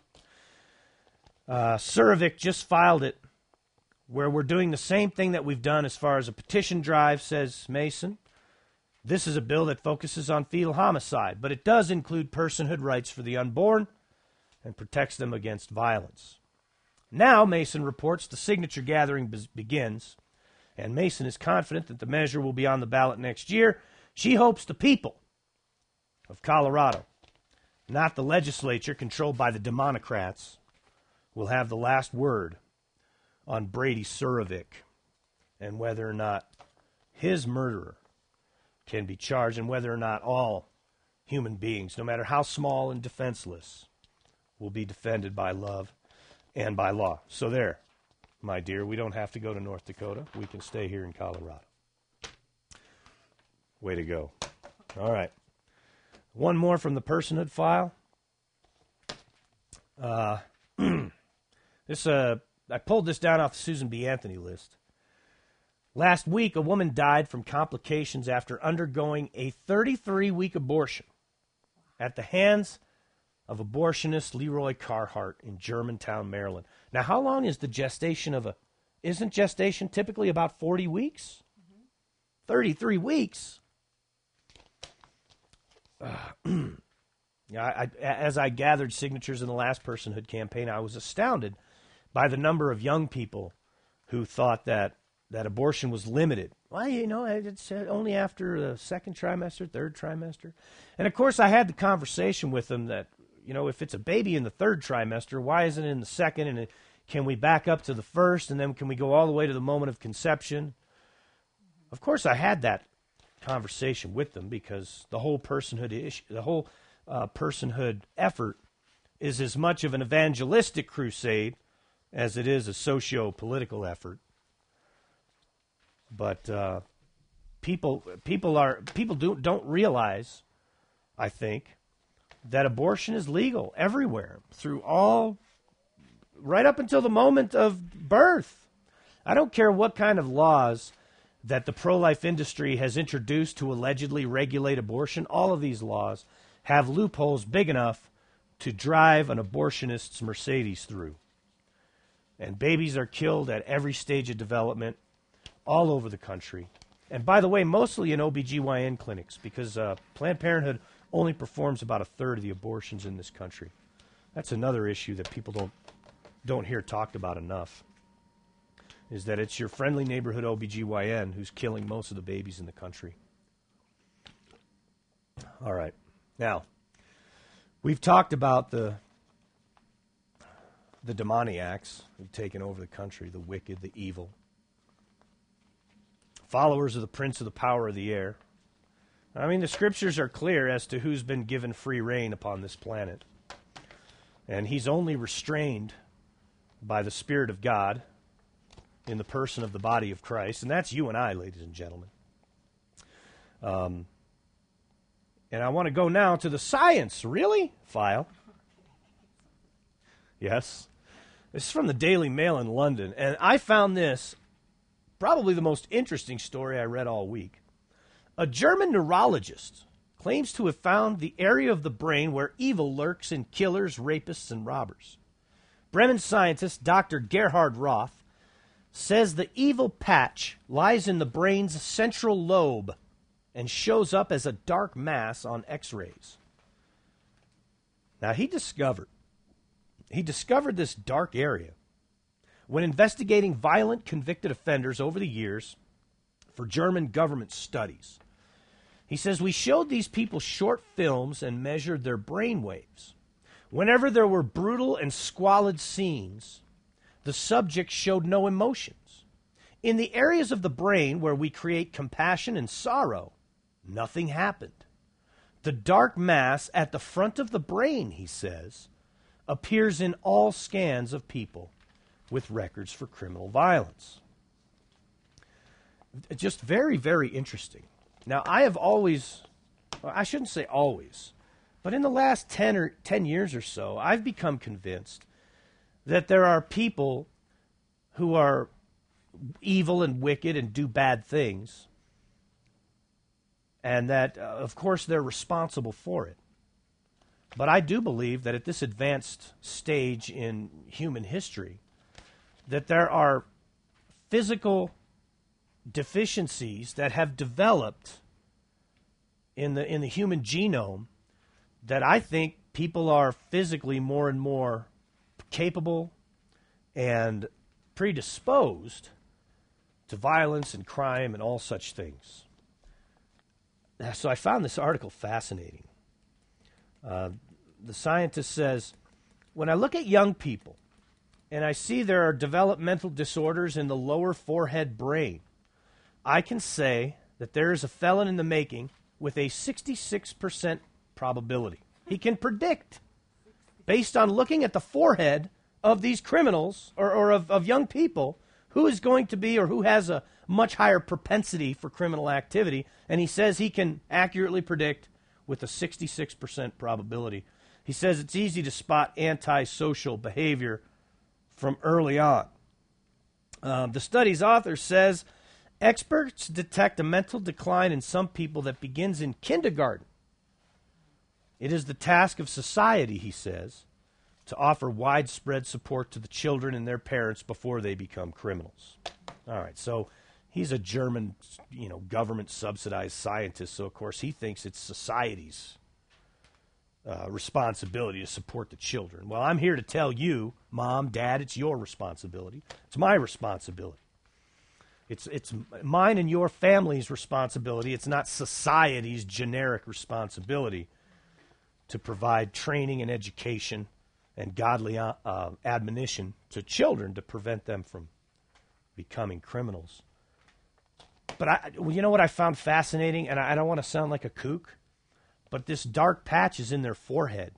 Uh, Surovic just filed it, where we're doing the same thing that we've done as far as a petition drive, says Mason. This is a bill that focuses on fetal homicide, but it does include personhood rights for the unborn and protects them against violence. Now, Mason reports, the signature gathering be- begins, and Mason is confident that the measure will be on the ballot next year. She hopes the people of Colorado, not the legislature controlled by the Democrats, will have the last word on Brady Surovic and whether or not his murderer can be charged, and whether or not all human beings, no matter how small and defenseless, will be defended by love and by law. So there, my dear, we don't have to go to North Dakota. We can stay here in Colorado. Way to go. All right. One more from the personhood file. Uh, this uh, I pulled this down off the Susan B. Anthony list. Last week, a woman died from complications after undergoing a thirty-three week abortion at the hands of abortionist Leroy Carhart in Germantown, Maryland. Now, how long is the gestation of a... Isn't gestation typically about forty weeks? Mm-hmm. thirty-three weeks? Uh, yeah, I, I, as I gathered signatures in the last personhood campaign, I was astounded by the number of young people who thought that, that abortion was limited. Well, you know, it's only after the second trimester, third trimester. And, of course, I had the conversation with them that, you know, if it's a baby in the third trimester, why isn't it in the second? And it, can we back up to the first, and then can we go all the way to the moment of conception? Of course, I had that conversation with them because the whole personhood issue, the whole uh, personhood effort is as much of an evangelistic crusade as it is a socio-political effort. But uh, people, people are people do don't realize, I think, that abortion is legal everywhere through all, right up until the moment of birth. I don't care what kind of laws that the pro-life industry has introduced to allegedly regulate abortion. All of these laws have loopholes big enough to drive an abortionist's Mercedes through. And babies are killed at every stage of development all over the country. And by the way, mostly in O B G Y N clinics, because uh, Planned Parenthood only performs about a third of the abortions in this country. That's another issue that people don't don't hear talked about enough, is that it's your friendly neighborhood O B G Y N who's killing most of the babies in the country. All right. Now, we've talked about the the demoniacs who've taken over the country, the wicked, the evil, followers of the prince of the power of the air. I mean, the scriptures are clear as to who's been given free reign upon this planet. And he's only restrained by the Spirit of God in the person of the body of Christ. And that's you and I, ladies and gentlemen. Um, and I want to go now to the science, really, file. Yes. This is from the Daily Mail in London. And I found this probably the most interesting story I read all week. A German neurologist claims to have found the area of the brain where evil lurks in killers, rapists, and robbers. Bremen scientist Doctor Gerhard Roth says the evil patch lies in the brain's central lobe and shows up as a dark mass on X-rays. Now, he discovered, he discovered this dark area when investigating violent convicted offenders over the years for German government studies. He says, we showed these people short films and measured their brain waves. Whenever there were brutal and squalid scenes, the subject showed no emotions. In the areas of the brain where we create compassion and sorrow, nothing happened. The dark mass at the front of the brain, he says, appears in all scans of people with records for criminal violence. Just very, very interesting. Now, I have always, well, I shouldn't say always, but in the last ten or ten years or so, I've become convinced that there are people who are evil and wicked and do bad things, and that, uh, of course, they're responsible for it. But I do believe that at this advanced stage in human history, that there are physical deficiencies that have developed in the in the human genome that I think people are physically more and more capable and predisposed to violence and crime and all such things. So I found this article fascinating. Uh, the scientist says, when I look at young people and I see there are developmental disorders in the lower forehead brain, I can say that there is a felon in the making with a sixty-six percent probability. He can predict, based on looking at the forehead of these criminals or, or of, of young people, who is going to be or who has a much higher propensity for criminal activity. And he says he can accurately predict with a sixty-six percent probability. He says it's easy to spot antisocial behavior from early on. Um, the study's author says experts detect a mental decline in some people that begins in kindergarten. It is the task of society, he says, to offer widespread support to the children and their parents before they become criminals. All right, so he's a German, you know, government-subsidized scientist, so of course he thinks it's society's uh, responsibility to support the children. Well, I'm here to tell you, Mom, Dad, it's your responsibility. It's my responsibility. It's it's mine and your family's responsibility. It's not society's generic responsibility to provide training and education and godly uh, uh, admonition to children to prevent them from becoming criminals. But I, well, you know what I found fascinating, and I, I don't want to sound like a kook, but this dark patch is in their forehead.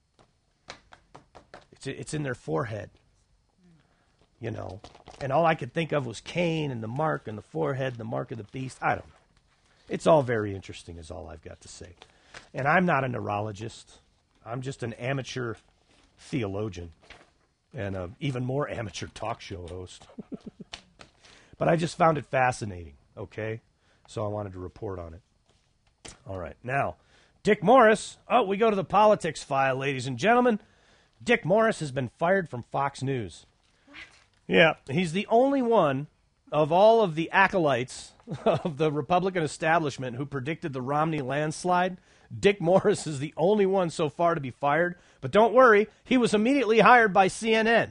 It's it's in their forehead, you know. And all I could think of was Cain and the mark and the forehead, the mark of the beast. I don't know. It's all very interesting is all I've got to say. And I'm not a neurologist. I'm just an amateur theologian and an even more amateur talk show host. But I just found it fascinating, okay? So I wanted to report on it. All right. Now, Dick Morris. Oh, we go to the politics file, ladies and gentlemen. Dick Morris has been fired from Fox News. Yeah, he's the only one of all of the acolytes of the Republican establishment who predicted the Romney landslide. Dick Morris is the only one so far to be fired. But don't worry, he was immediately hired by C N N.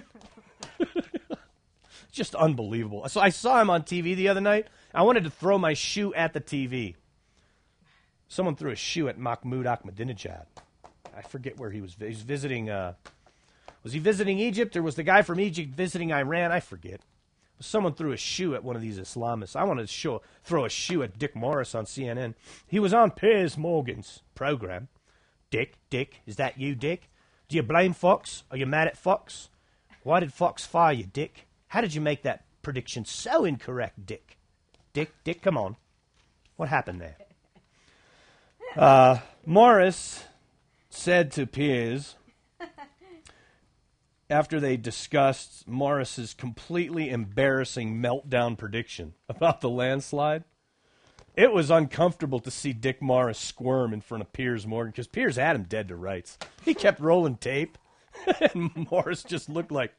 Just unbelievable. So I saw him on T V the other night. I wanted to throw my shoe at the T V. Someone threw a shoe at Mahmoud Ahmadinejad. I forget where he was. He was visiting... Uh, Was he visiting Egypt, or was the guy from Egypt visiting Iran? I forget. Someone threw a shoe at one of these Islamists. I wanted to show, throw a shoe at Dick Morris on C N N. He was on Piers Morgan's program. Dick, Dick, is that you, Dick? Do you blame Fox? Are you mad at Fox? Why did Fox fire you, Dick? How did you make that prediction so incorrect, Dick? Dick, Dick, come on. What happened there? Uh, Morris said to Piers, after they discussed Morris's completely embarrassing meltdown prediction about the landslide, it was uncomfortable to see Dick Morris squirm in front of Piers Morgan, because Piers had him dead to rights. He kept rolling tape, and Morris just looked like...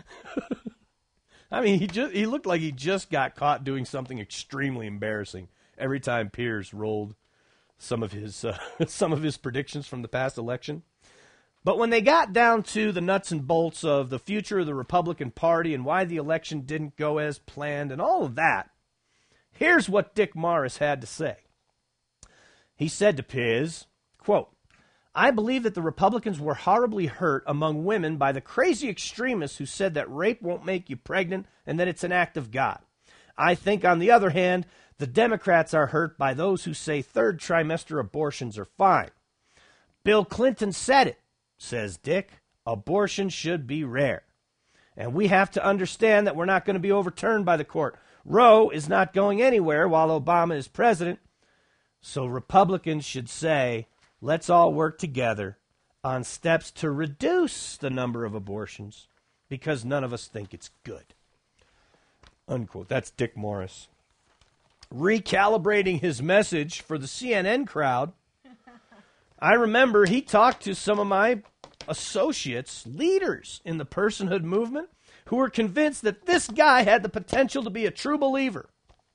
I mean, he just he looked like he just got caught doing something extremely embarrassing every time Piers rolled some of his uh, some of his predictions from the past election. But when they got down to the nuts and bolts of the future of the Republican Party and why the election didn't go as planned and all of that, here's what Dick Morris had to say. He said to Piers, quote, I believe that the Republicans were horribly hurt among women by the crazy extremists who said that rape won't make you pregnant and that it's an act of God. I think, on the other hand, the Democrats are hurt by those who say third trimester abortions are fine. Bill Clinton said it. Says Dick, abortion should be rare. And we have to understand that we're not going to be overturned by the court. Roe is not going anywhere while Obama is president. So Republicans should say, let's all work together on steps to reduce the number of abortions because none of us think it's good. Unquote. That's Dick Morris. Recalibrating his message for the C N N crowd, I remember he talked to some of my associates, leaders in the personhood movement, who were convinced that this guy had the potential to be a true believer.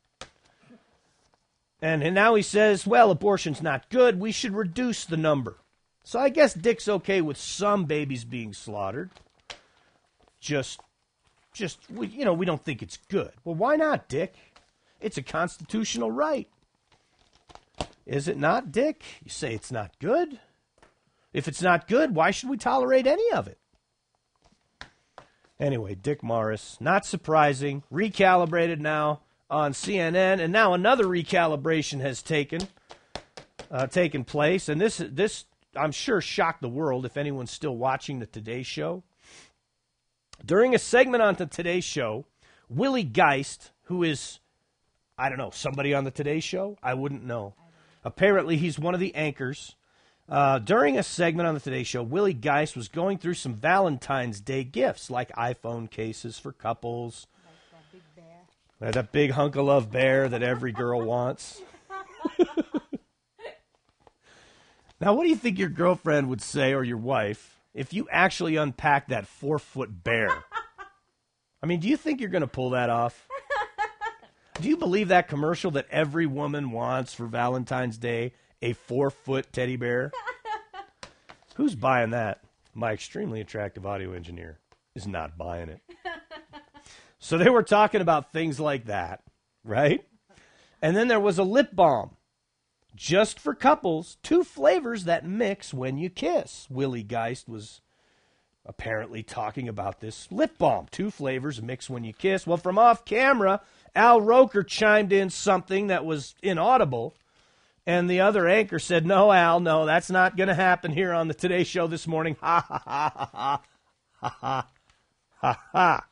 And, and now he says, well, abortion's not good. We should reduce the number. So I guess Dick's okay with some babies being slaughtered. Just, just we, you know, we don't think it's good. Well, why not, Dick? It's a constitutional right. Is it not, Dick? You say it's not good. If it's not good, why should we tolerate any of it? Anyway, Dick Morris, not surprising, recalibrated now on C N N, and now another recalibration has taken uh, taken place, and this this I'm sure shocked the world if anyone's still watching the Today Show. During a segment on the Today Show, Willie Geist, who is, I don't know, somebody on the Today Show? I wouldn't know. Apparently, he's one of the anchors. Uh, during a segment on the Today Show, Willie Geist was going through some Valentine's Day gifts, like iPhone cases for couples. Like that big bear. Uh, that big hunk of love bear that every girl wants. Now, what do you think your girlfriend would say, or your wife, if you actually unpacked that four-foot bear? I mean, do you think you're going to pull that off? Do you believe that commercial that every woman wants for Valentine's Day, a four-foot teddy bear? Who's buying that? My extremely attractive audio engineer is not buying it. So they were talking about things like that, right? And then there was a lip balm. Just for couples, two flavors that mix when you kiss. Willie Geist was apparently talking about this lip balm. Two flavors mix when you kiss. Well, from off camera, Al Roker chimed in something that was inaudible. And the other anchor said, no, Al, no, that's not going to happen here on the Today Show this morning. Ha, ha, ha, ha, ha, ha, ha, ha, ha.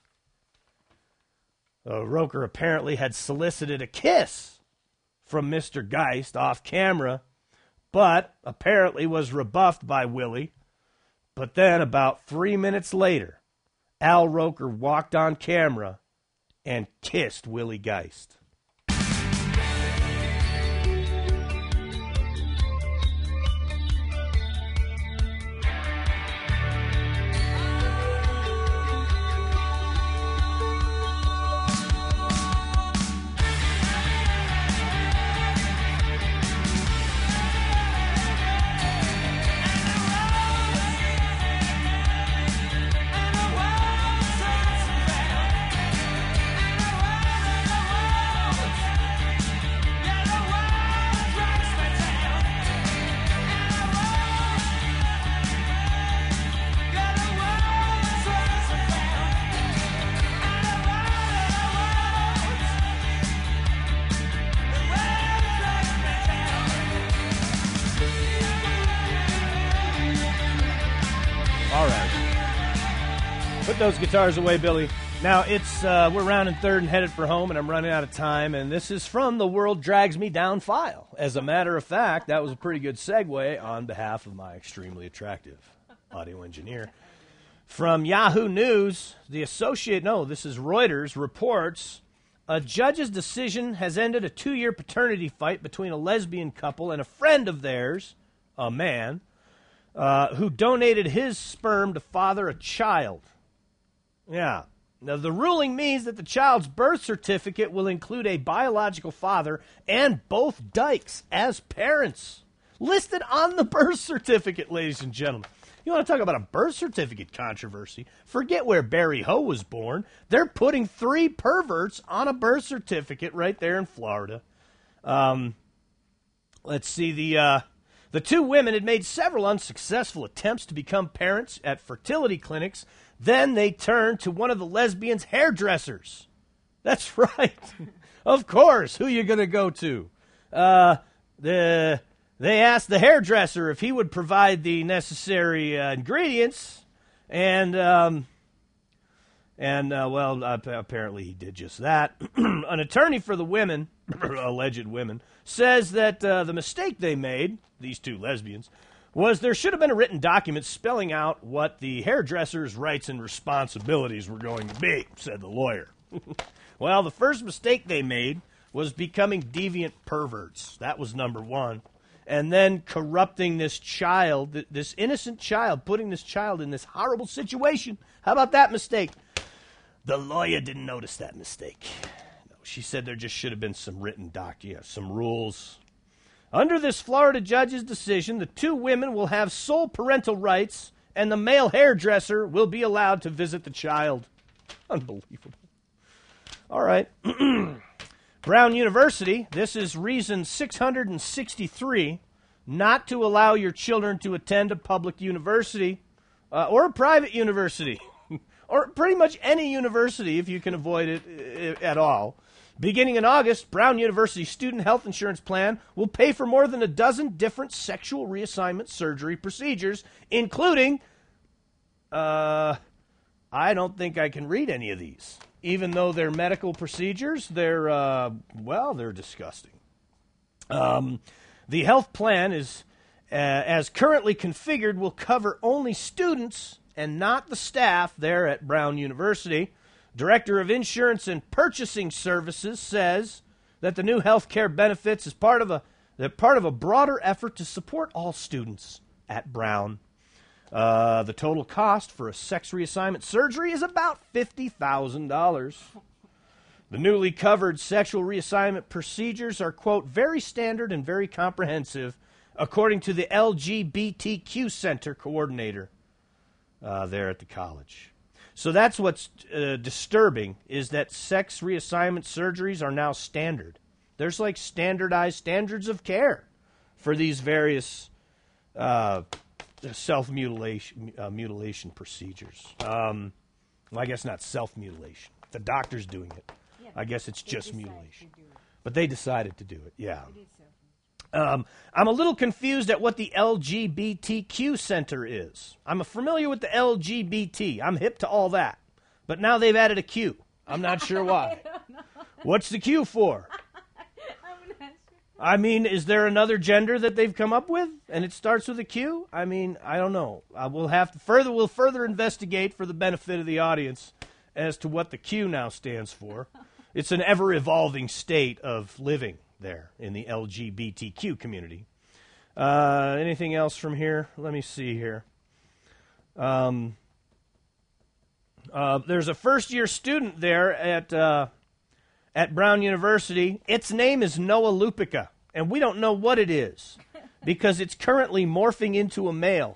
Uh, Roker apparently had solicited a kiss from Mister Geist off camera, but apparently was rebuffed by Willie. But then about three minutes later, Al Roker walked on camera and kissed Willie Geist. Those guitars away, Billy. Now it's uh, we're rounding third and headed for home, and I'm running out of time. And this is from the World Drags Me Down file. As a matter of fact, that was a pretty good segue on behalf of my extremely attractive audio engineer. From Yahoo News, the Associate, no, this is Reuters, reports a judge's decision has ended a two-year paternity fight between a lesbian couple and a friend of theirs, a man, uh, who donated his sperm to father a child. Yeah. Now, the ruling means that the child's birth certificate will include a biological father and both dykes as parents. Listed on the birth certificate, ladies and gentlemen. You want to talk about a birth certificate controversy? Forget where Barry Ho was born. They're putting three perverts on a birth certificate right there in Florida. Um, let's see. The, uh, the two women had made several unsuccessful attempts to become parents at fertility clinics. Then they turned to one of the lesbians' hairdressers. That's right. Of course. Who you going to go to? Uh, the they asked the hairdresser if he would provide the necessary uh, ingredients, and um, and uh, well, uh, apparently he did just that. An attorney for the women, alleged women, says that uh, the mistake they made, these two lesbians, was there should have been a written document spelling out what the hairdresser's rights and responsibilities were going to be, said the lawyer. Well, the first mistake they made was becoming deviant perverts. That was number one. And then corrupting this child, this innocent child, putting this child in this horrible situation. How about that mistake? The lawyer didn't notice that mistake. No, she said there just should have been some written doc, yeah, some rules. Under this Florida judge's decision, the two women will have sole parental rights, and the male hairdresser will be allowed to visit the child. Unbelievable. All right. Brown University, this is reason six hundred sixty-three not to allow your children to attend a public university uh, or a private university, or pretty much any university if you can avoid it at all. Beginning in August, Brown University's student health insurance plan will pay for more than a dozen different sexual reassignment surgery procedures, including, uh, I don't think I can read any of these. Even though they're medical procedures, they're, uh, well, they're disgusting. Um, the health plan is, uh, as currently configured, will cover only students and not the staff there at Brown University. Director of Insurance and Purchasing Services says that the new health care benefits is part of a they're part of a broader effort to support all students at Brown. Uh, the total cost for a sex reassignment surgery is about fifty thousand dollars. The newly covered sexual reassignment procedures are, quote, very standard and very comprehensive, according to the L G B T Q Center coordinator uh, there at the college. So that's what's uh, disturbing, is that sex reassignment surgeries are now standard. There's like standardized standards of care for these various uh, self-mutilation uh, mutilation procedures. Um, well, I guess not self-mutilation. The doctor's doing it. Yeah, I guess it's they just decide mutilation. to do it. But they decided to do it, yeah. It is self-mutilation. Um, I'm a little confused at what the L G B T Q Center is. I'm familiar with the L G B T. I'm hip to all that. But now they've added a Q. I'm not sure why. What's the Q for? I'm not sure. I mean, is there another gender that they've come up with, and it starts with a Q? I mean, I don't know. Uh, we'll have to further. We'll further investigate for the benefit of the audience as to what the Q now stands for. It's an ever-evolving state of living there in the L G B T Q community. Uh, anything else from here? Let me see here. Um, uh, there's a first-year student there at uh, at Brown University. Its name is Noah Lupica, and we don't know what it is because it's currently morphing into a male.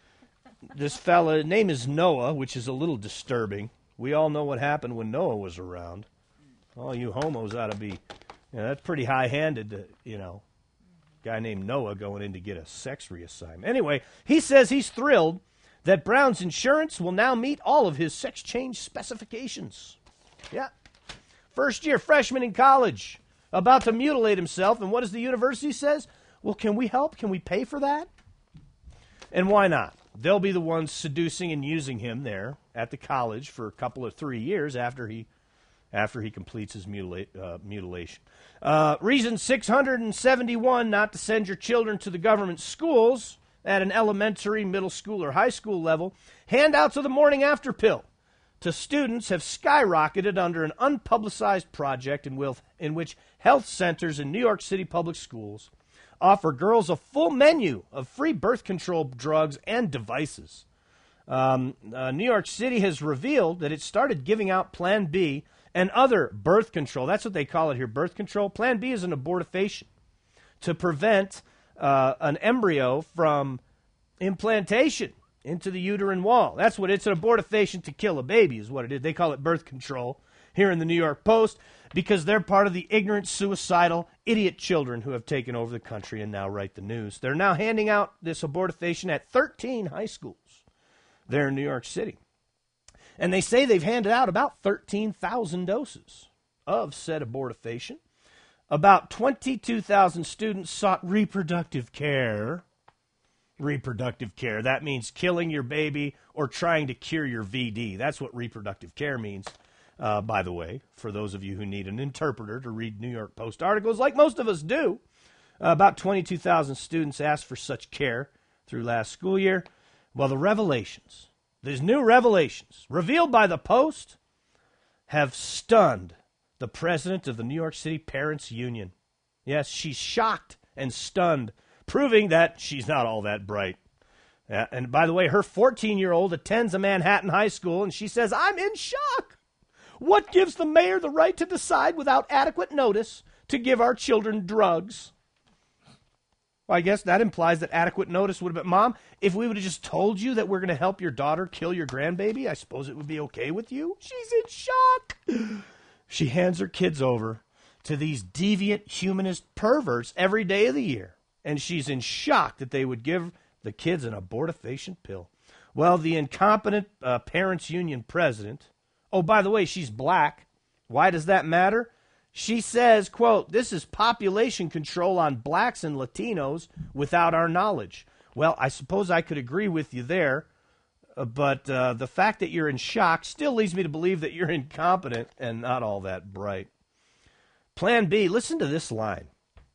This fella, name is Noah, which is a little disturbing. We all know what happened when Noah was around. All you homos ought to be, you know, that's pretty high-handed, to, you know, guy named Noah going in to get a sex reassignment. Anyway, he says he's thrilled that Brown's insurance will now meet all of his sex change specifications. Yeah. First year freshman in college, about to mutilate himself, and what does the university says? Well, can we help? Can we pay for that? And why not? They'll be the ones seducing and using him there at the college for a couple of three years after he after he completes his mutila- uh, mutilation. Uh, reason six hundred seventy-one not to send your children to the government schools at an elementary, middle school, or high school level. Handouts of the morning after pill to students have skyrocketed under an unpublicized project in, will, in which health centers in New York City public schools offer girls a full menu of free birth control drugs and devices. Um, uh, New York City has revealed that it started giving out Plan B and other birth control. That's what they call it here, birth control. Plan B is an abortifacient to prevent uh, an embryo from implantation into the uterine wall. That's what it's an abortifacient to kill a baby is what it is. They call it birth control here in the New York Post because they're part of the ignorant, suicidal, idiot children who have taken over the country and now write the news. They're now handing out this abortifacient at thirteen high schools there in New York City. And they say they've handed out about thirteen thousand doses of said abortifacient. About twenty-two thousand students sought reproductive care. Reproductive care. That means killing your baby or trying to cure your V D. That's what reproductive care means, uh, by the way, for those of you who need an interpreter to read New York Post articles, like most of us do. Uh, about twenty-two thousand students asked for such care through last school year. Well, the revelations, these new revelations revealed by the Post have stunned the president of the New York City Parents Union. Yes, she's shocked and stunned, proving that she's not all that bright. Yeah, and by the way, her fourteen-year-old attends a Manhattan high school, and she says, I'm in shock. What gives the mayor the right to decide without adequate notice to give our children drugs? Well, I guess that implies that adequate notice would have been, Mom, if we would have just told you that we're going to help your daughter kill your grandbaby, I suppose it would be okay with you? She's in shock. She hands her kids over to these deviant humanist perverts every day of the year, and she's in shock that they would give the kids an abortifacient pill. Well, the incompetent uh, Parents Union president, oh, by the way, she's black. Why does that matter? She says, quote, this is population control on blacks and Latinos without our knowledge. Well, I suppose I could agree with you there, uh, but uh, the fact that you're in shock still leads me to believe that you're incompetent and not all that bright. Plan B, listen to this line.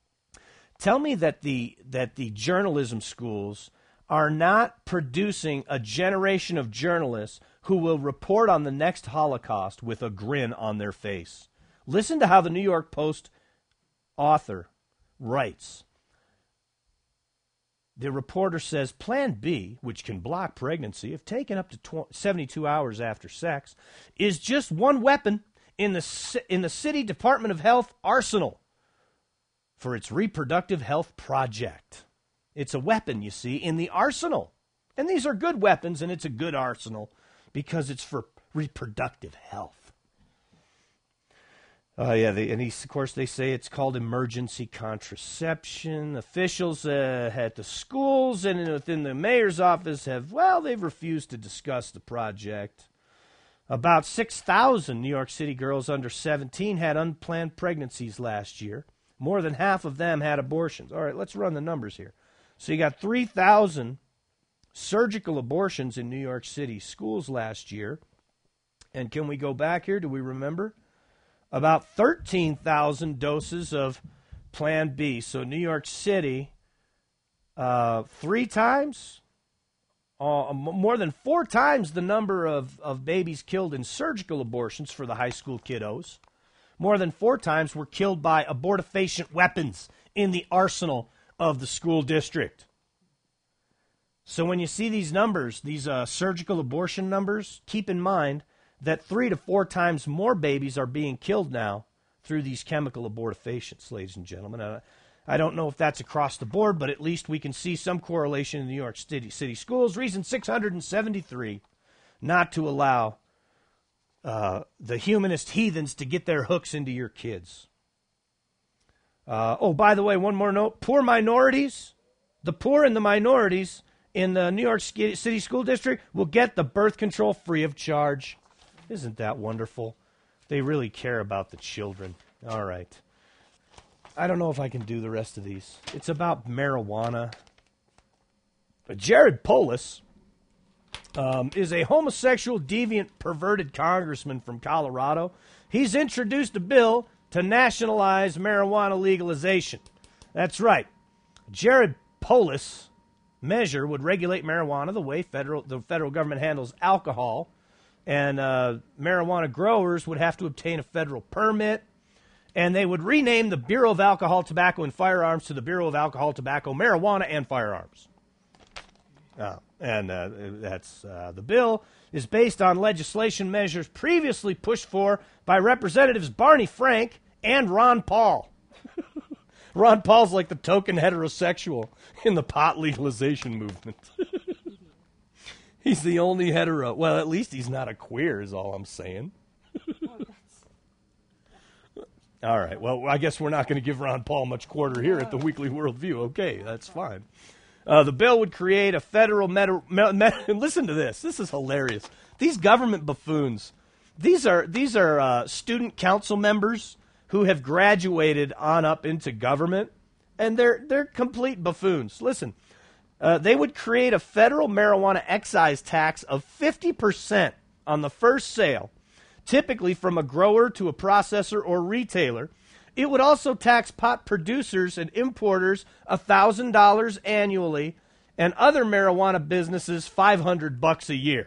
Tell me that the that the journalism schools are not producing a generation of journalists who will report on the next Holocaust with a grin on their face. Listen to how the New York Post author writes. The reporter says, Plan B, which can block pregnancy if taken up to seventy-two hours after sex, is just one weapon in the, in the City Department of Health arsenal for its reproductive health project. It's a weapon, you see, in the arsenal. And these are good weapons, and it's a good arsenal because it's for reproductive health. Oh, uh, yeah, they, and he, of course they say it's called emergency contraception. Officials uh, at the schools and within the mayor's office have, well, they've refused to discuss the project. About six thousand New York City girls under seventeen had unplanned pregnancies last year. More than half of them had abortions. All right, let's run the numbers here. So you got three thousand surgical abortions in New York City schools last year. And can we go back here? Do we remember? About thirteen thousand doses of Plan B. So New York City, uh, three times, uh, more than four times the number of, of babies killed in surgical abortions for the high school kiddos. More than four times were killed by abortifacient weapons in the arsenal of the school district. So when you see these numbers, these uh, surgical abortion numbers, keep in mind that three to four times more babies are being killed now through these chemical abortifacients, ladies and gentlemen. Uh, I don't know if that's across the board, but at least we can see some correlation in New York City, city schools. Reason six hundred seventy-three, not to allow uh, the humanist heathens to get their hooks into your kids. Uh, oh, by the way, one more note. Poor minorities, the poor and the minorities in the New York City School District will get the birth control free of charge. Isn't that wonderful? They really care about the children. All right. I don't know if I can do the rest of these. It's about marijuana. But Jared Polis um, is a homosexual, deviant, perverted congressman from Colorado. He's introduced a bill to nationalize marijuana legalization. That's right. Jared Polis' measure would regulate marijuana the way federal the federal government handles alcohol. And uh, marijuana growers would have to obtain a federal permit. And they would rename the Bureau of Alcohol, Tobacco, and Firearms to the Bureau of Alcohol, Tobacco, Marijuana, and Firearms. Uh, and uh, that's uh, the bill is based on legislation measures previously pushed for by Representatives Barney Frank and Ron Paul. Ron Paul's like the token heterosexual in the pot legalization movement. He's the only hetero. Well, at least he's not a queer, is all I'm saying. All right. Well, I guess we're not going to give Ron Paul much quarter here at the Weekly Worldview. Okay, that's fine. Uh, the bill would create a federal meta, me, me, listen to this. This is hilarious. These government buffoons. These are these are uh, student council members who have graduated on up into government, and they're they're complete buffoons. Listen, uh, they would create a federal marijuana excise tax of fifty percent on the first sale, typically from a grower to a processor or retailer. It would also tax pot producers and importers one thousand dollars annually and other marijuana businesses five hundred bucks a year.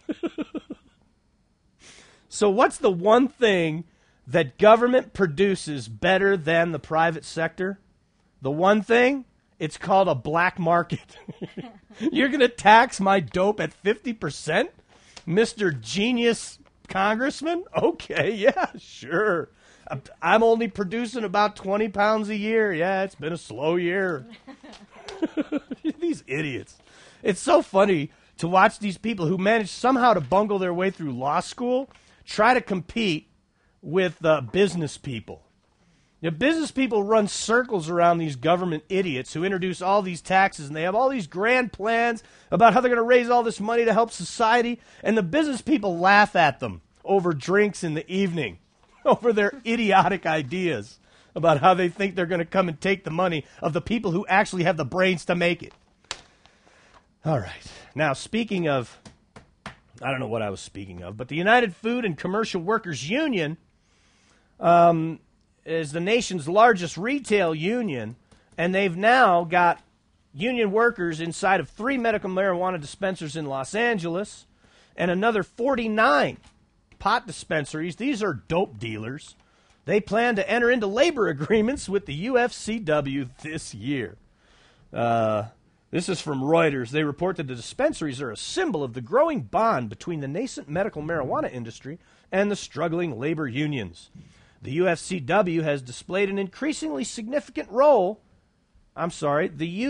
So what's the one thing that government produces better than the private sector? The one thing? It's called a black market. You're going to tax my dope at fifty percent? Mister Genius Congressman? Okay, yeah, sure. I'm only producing about twenty pounds a year. Yeah, it's been a slow year. These idiots. It's so funny to watch these people who manage somehow to bungle their way through law school try to compete with uh, business people. You know, business people run circles around these government idiots who introduce all these taxes, and they have all these grand plans about how they're going to raise all this money to help society, and the business people laugh at them over drinks in the evening, over their idiotic ideas about how they think they're going to come and take the money of the people who actually have the brains to make it. All right. Now, speaking of, I don't know what I was speaking of, but the United Food and Commercial Workers Union um, is the nation's largest retail union, and they've now got union workers inside of three medical marijuana dispensers in Los Angeles and another forty-nine pot dispensaries. These are dope dealers. They plan to enter into labor agreements with the U F C W this year. Uh, this is from Reuters. They report that the dispensaries are a symbol of the growing bond between the nascent medical marijuana industry and the struggling labor unions. The U F C W has displayed an increasingly significant role. I'm sorry, the U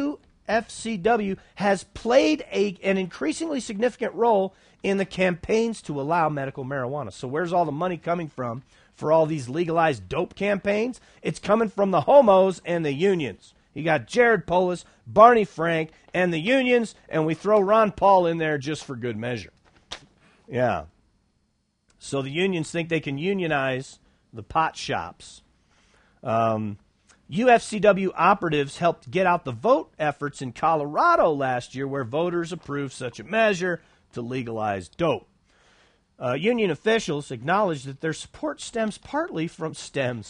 F C W has played a, an increasingly significant role in the campaigns to allow medical marijuana. So where's all the money coming from for all these legalized dope campaigns? It's coming from the homos and the unions. You got Jared Polis, Barney Frank, and the unions, and we throw Ron Paul in there just for good measure. Yeah. So the unions think they can unionize the pot shops. Um, U F C W operatives helped get out the vote efforts in Colorado last year, where voters approved such a measure to legalize dope. Uh, union officials acknowledged that their support stems partly from stems.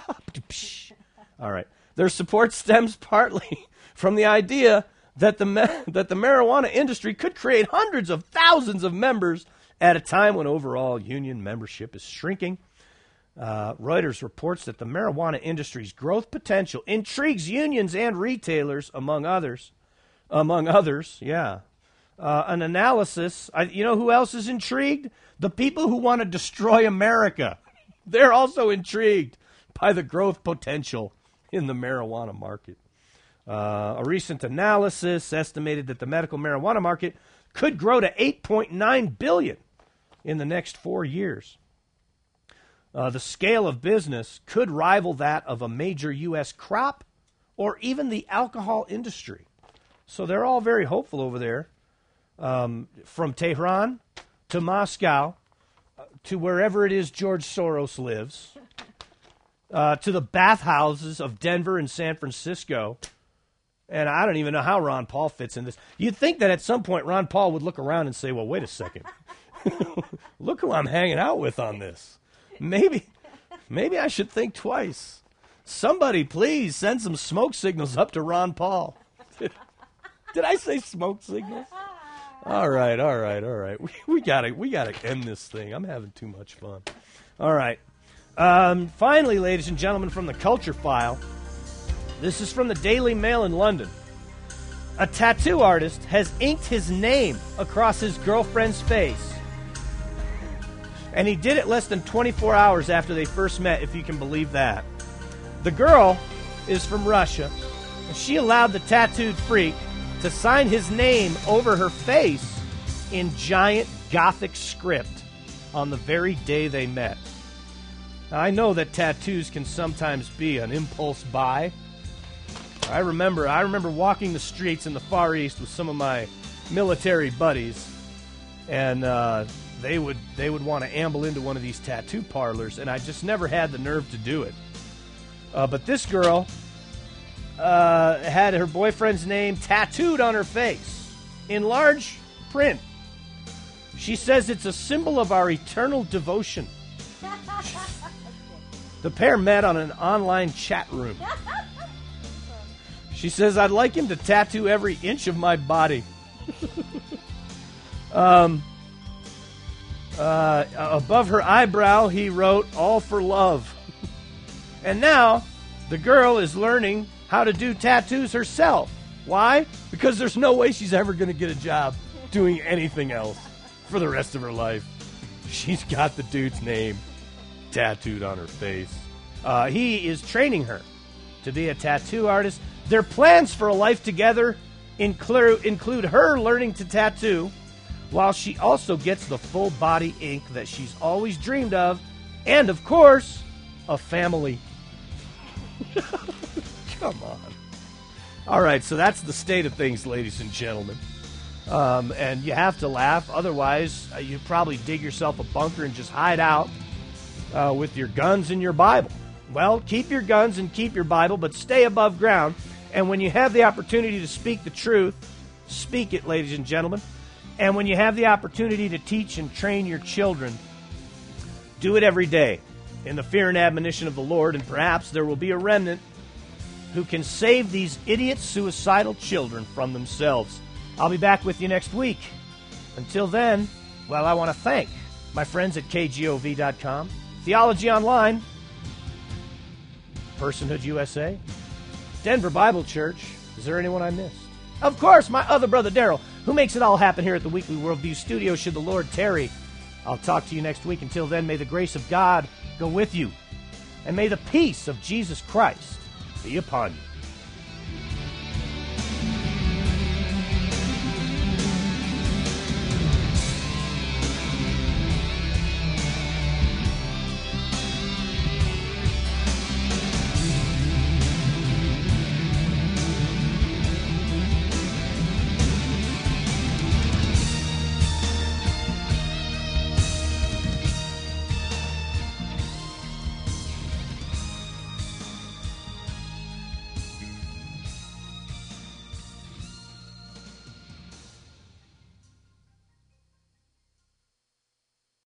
All right. Their support stems partly from the idea that the ma- that the marijuana industry could create hundreds of thousands of members at a time when overall union membership is shrinking. Uh, Reuters reports that the marijuana industry's growth potential intrigues unions and retailers, among others. Among others, yeah. Uh, an analysis, I, you know who else is intrigued? The people who want to destroy America. They're also intrigued by the growth potential in the marijuana market. Uh, a recent analysis estimated that the medical marijuana market could grow to eight point nine billion dollars in the next four years. Uh, the scale of business could rival that of a major U S crop or even the alcohol industry. So they're all very hopeful over there, um, from Tehran to Moscow uh, to wherever it is George Soros lives, uh, to the bathhouses of Denver and San Francisco. And I don't even know how Ron Paul fits in this. You'd think that at some point Ron Paul would look around and say, well, wait a second. Look who I'm hanging out with on this. Maybe, maybe I should think twice. Somebody, please send some smoke signals up to Ron Paul. Did, did I say smoke signals? All right, all right, all right. We, we gotta, we gotta end this thing. I'm having too much fun. All right. Um, finally, ladies and gentlemen, from the Culture File, this is from the Daily Mail in London. A tattoo artist has inked his name across his girlfriend's face. And he did it less than twenty-four hours after they first met, if you can believe that. The girl is from Russia, and she allowed the tattooed freak to sign his name over her face in giant Gothic script on the very day they met. Now, I know that tattoos can sometimes be an impulse buy. I remember, I remember walking the streets in the Far East with some of my military buddies, and uh, they would they would want to amble into one of these tattoo parlors, and I just never had the nerve to do it. Uh, but this girl uh, had her boyfriend's name tattooed on her face in large print. She says it's a symbol of our eternal devotion. The pair met on an online chat room. She says, I'd like him to tattoo every inch of my body. um, uh, above her eyebrow, he wrote, all for love. And now, the girl is learning how to do tattoos herself. Why? Because there's no way she's ever going to get a job doing anything else for the rest of her life. She's got the dude's name tattooed on her face. Uh, he is training her to be a tattoo artist. Their plans for a life together include, include her learning to tattoo, while she also gets the full body ink that she's always dreamed of, and, of course, a family. Come on. All right, so that's the state of things, ladies and gentlemen. Um, and you have to laugh. Otherwise, uh, you probably dig yourself a bunker and just hide out uh, with your guns and your Bible. Well, keep your guns and keep your Bible, but stay above ground. And when you have the opportunity to speak the truth, speak it, ladies and gentlemen. And when you have the opportunity to teach and train your children, do it every day in the fear and admonition of the Lord, and perhaps there will be a remnant who can save these idiot, suicidal children from themselves. I'll be back with you next week. Until then, well, I want to thank my friends at K G O V dot com, Theology Online, Personhood U S A, Denver Bible Church. Is there anyone I missed? Of course, my other brother Daryl, who makes it all happen here at the Weekly Worldview Studio, should the Lord tarry. I'll talk to you next week. Until then, may the grace of God go with you, and may the peace of Jesus Christ be upon you.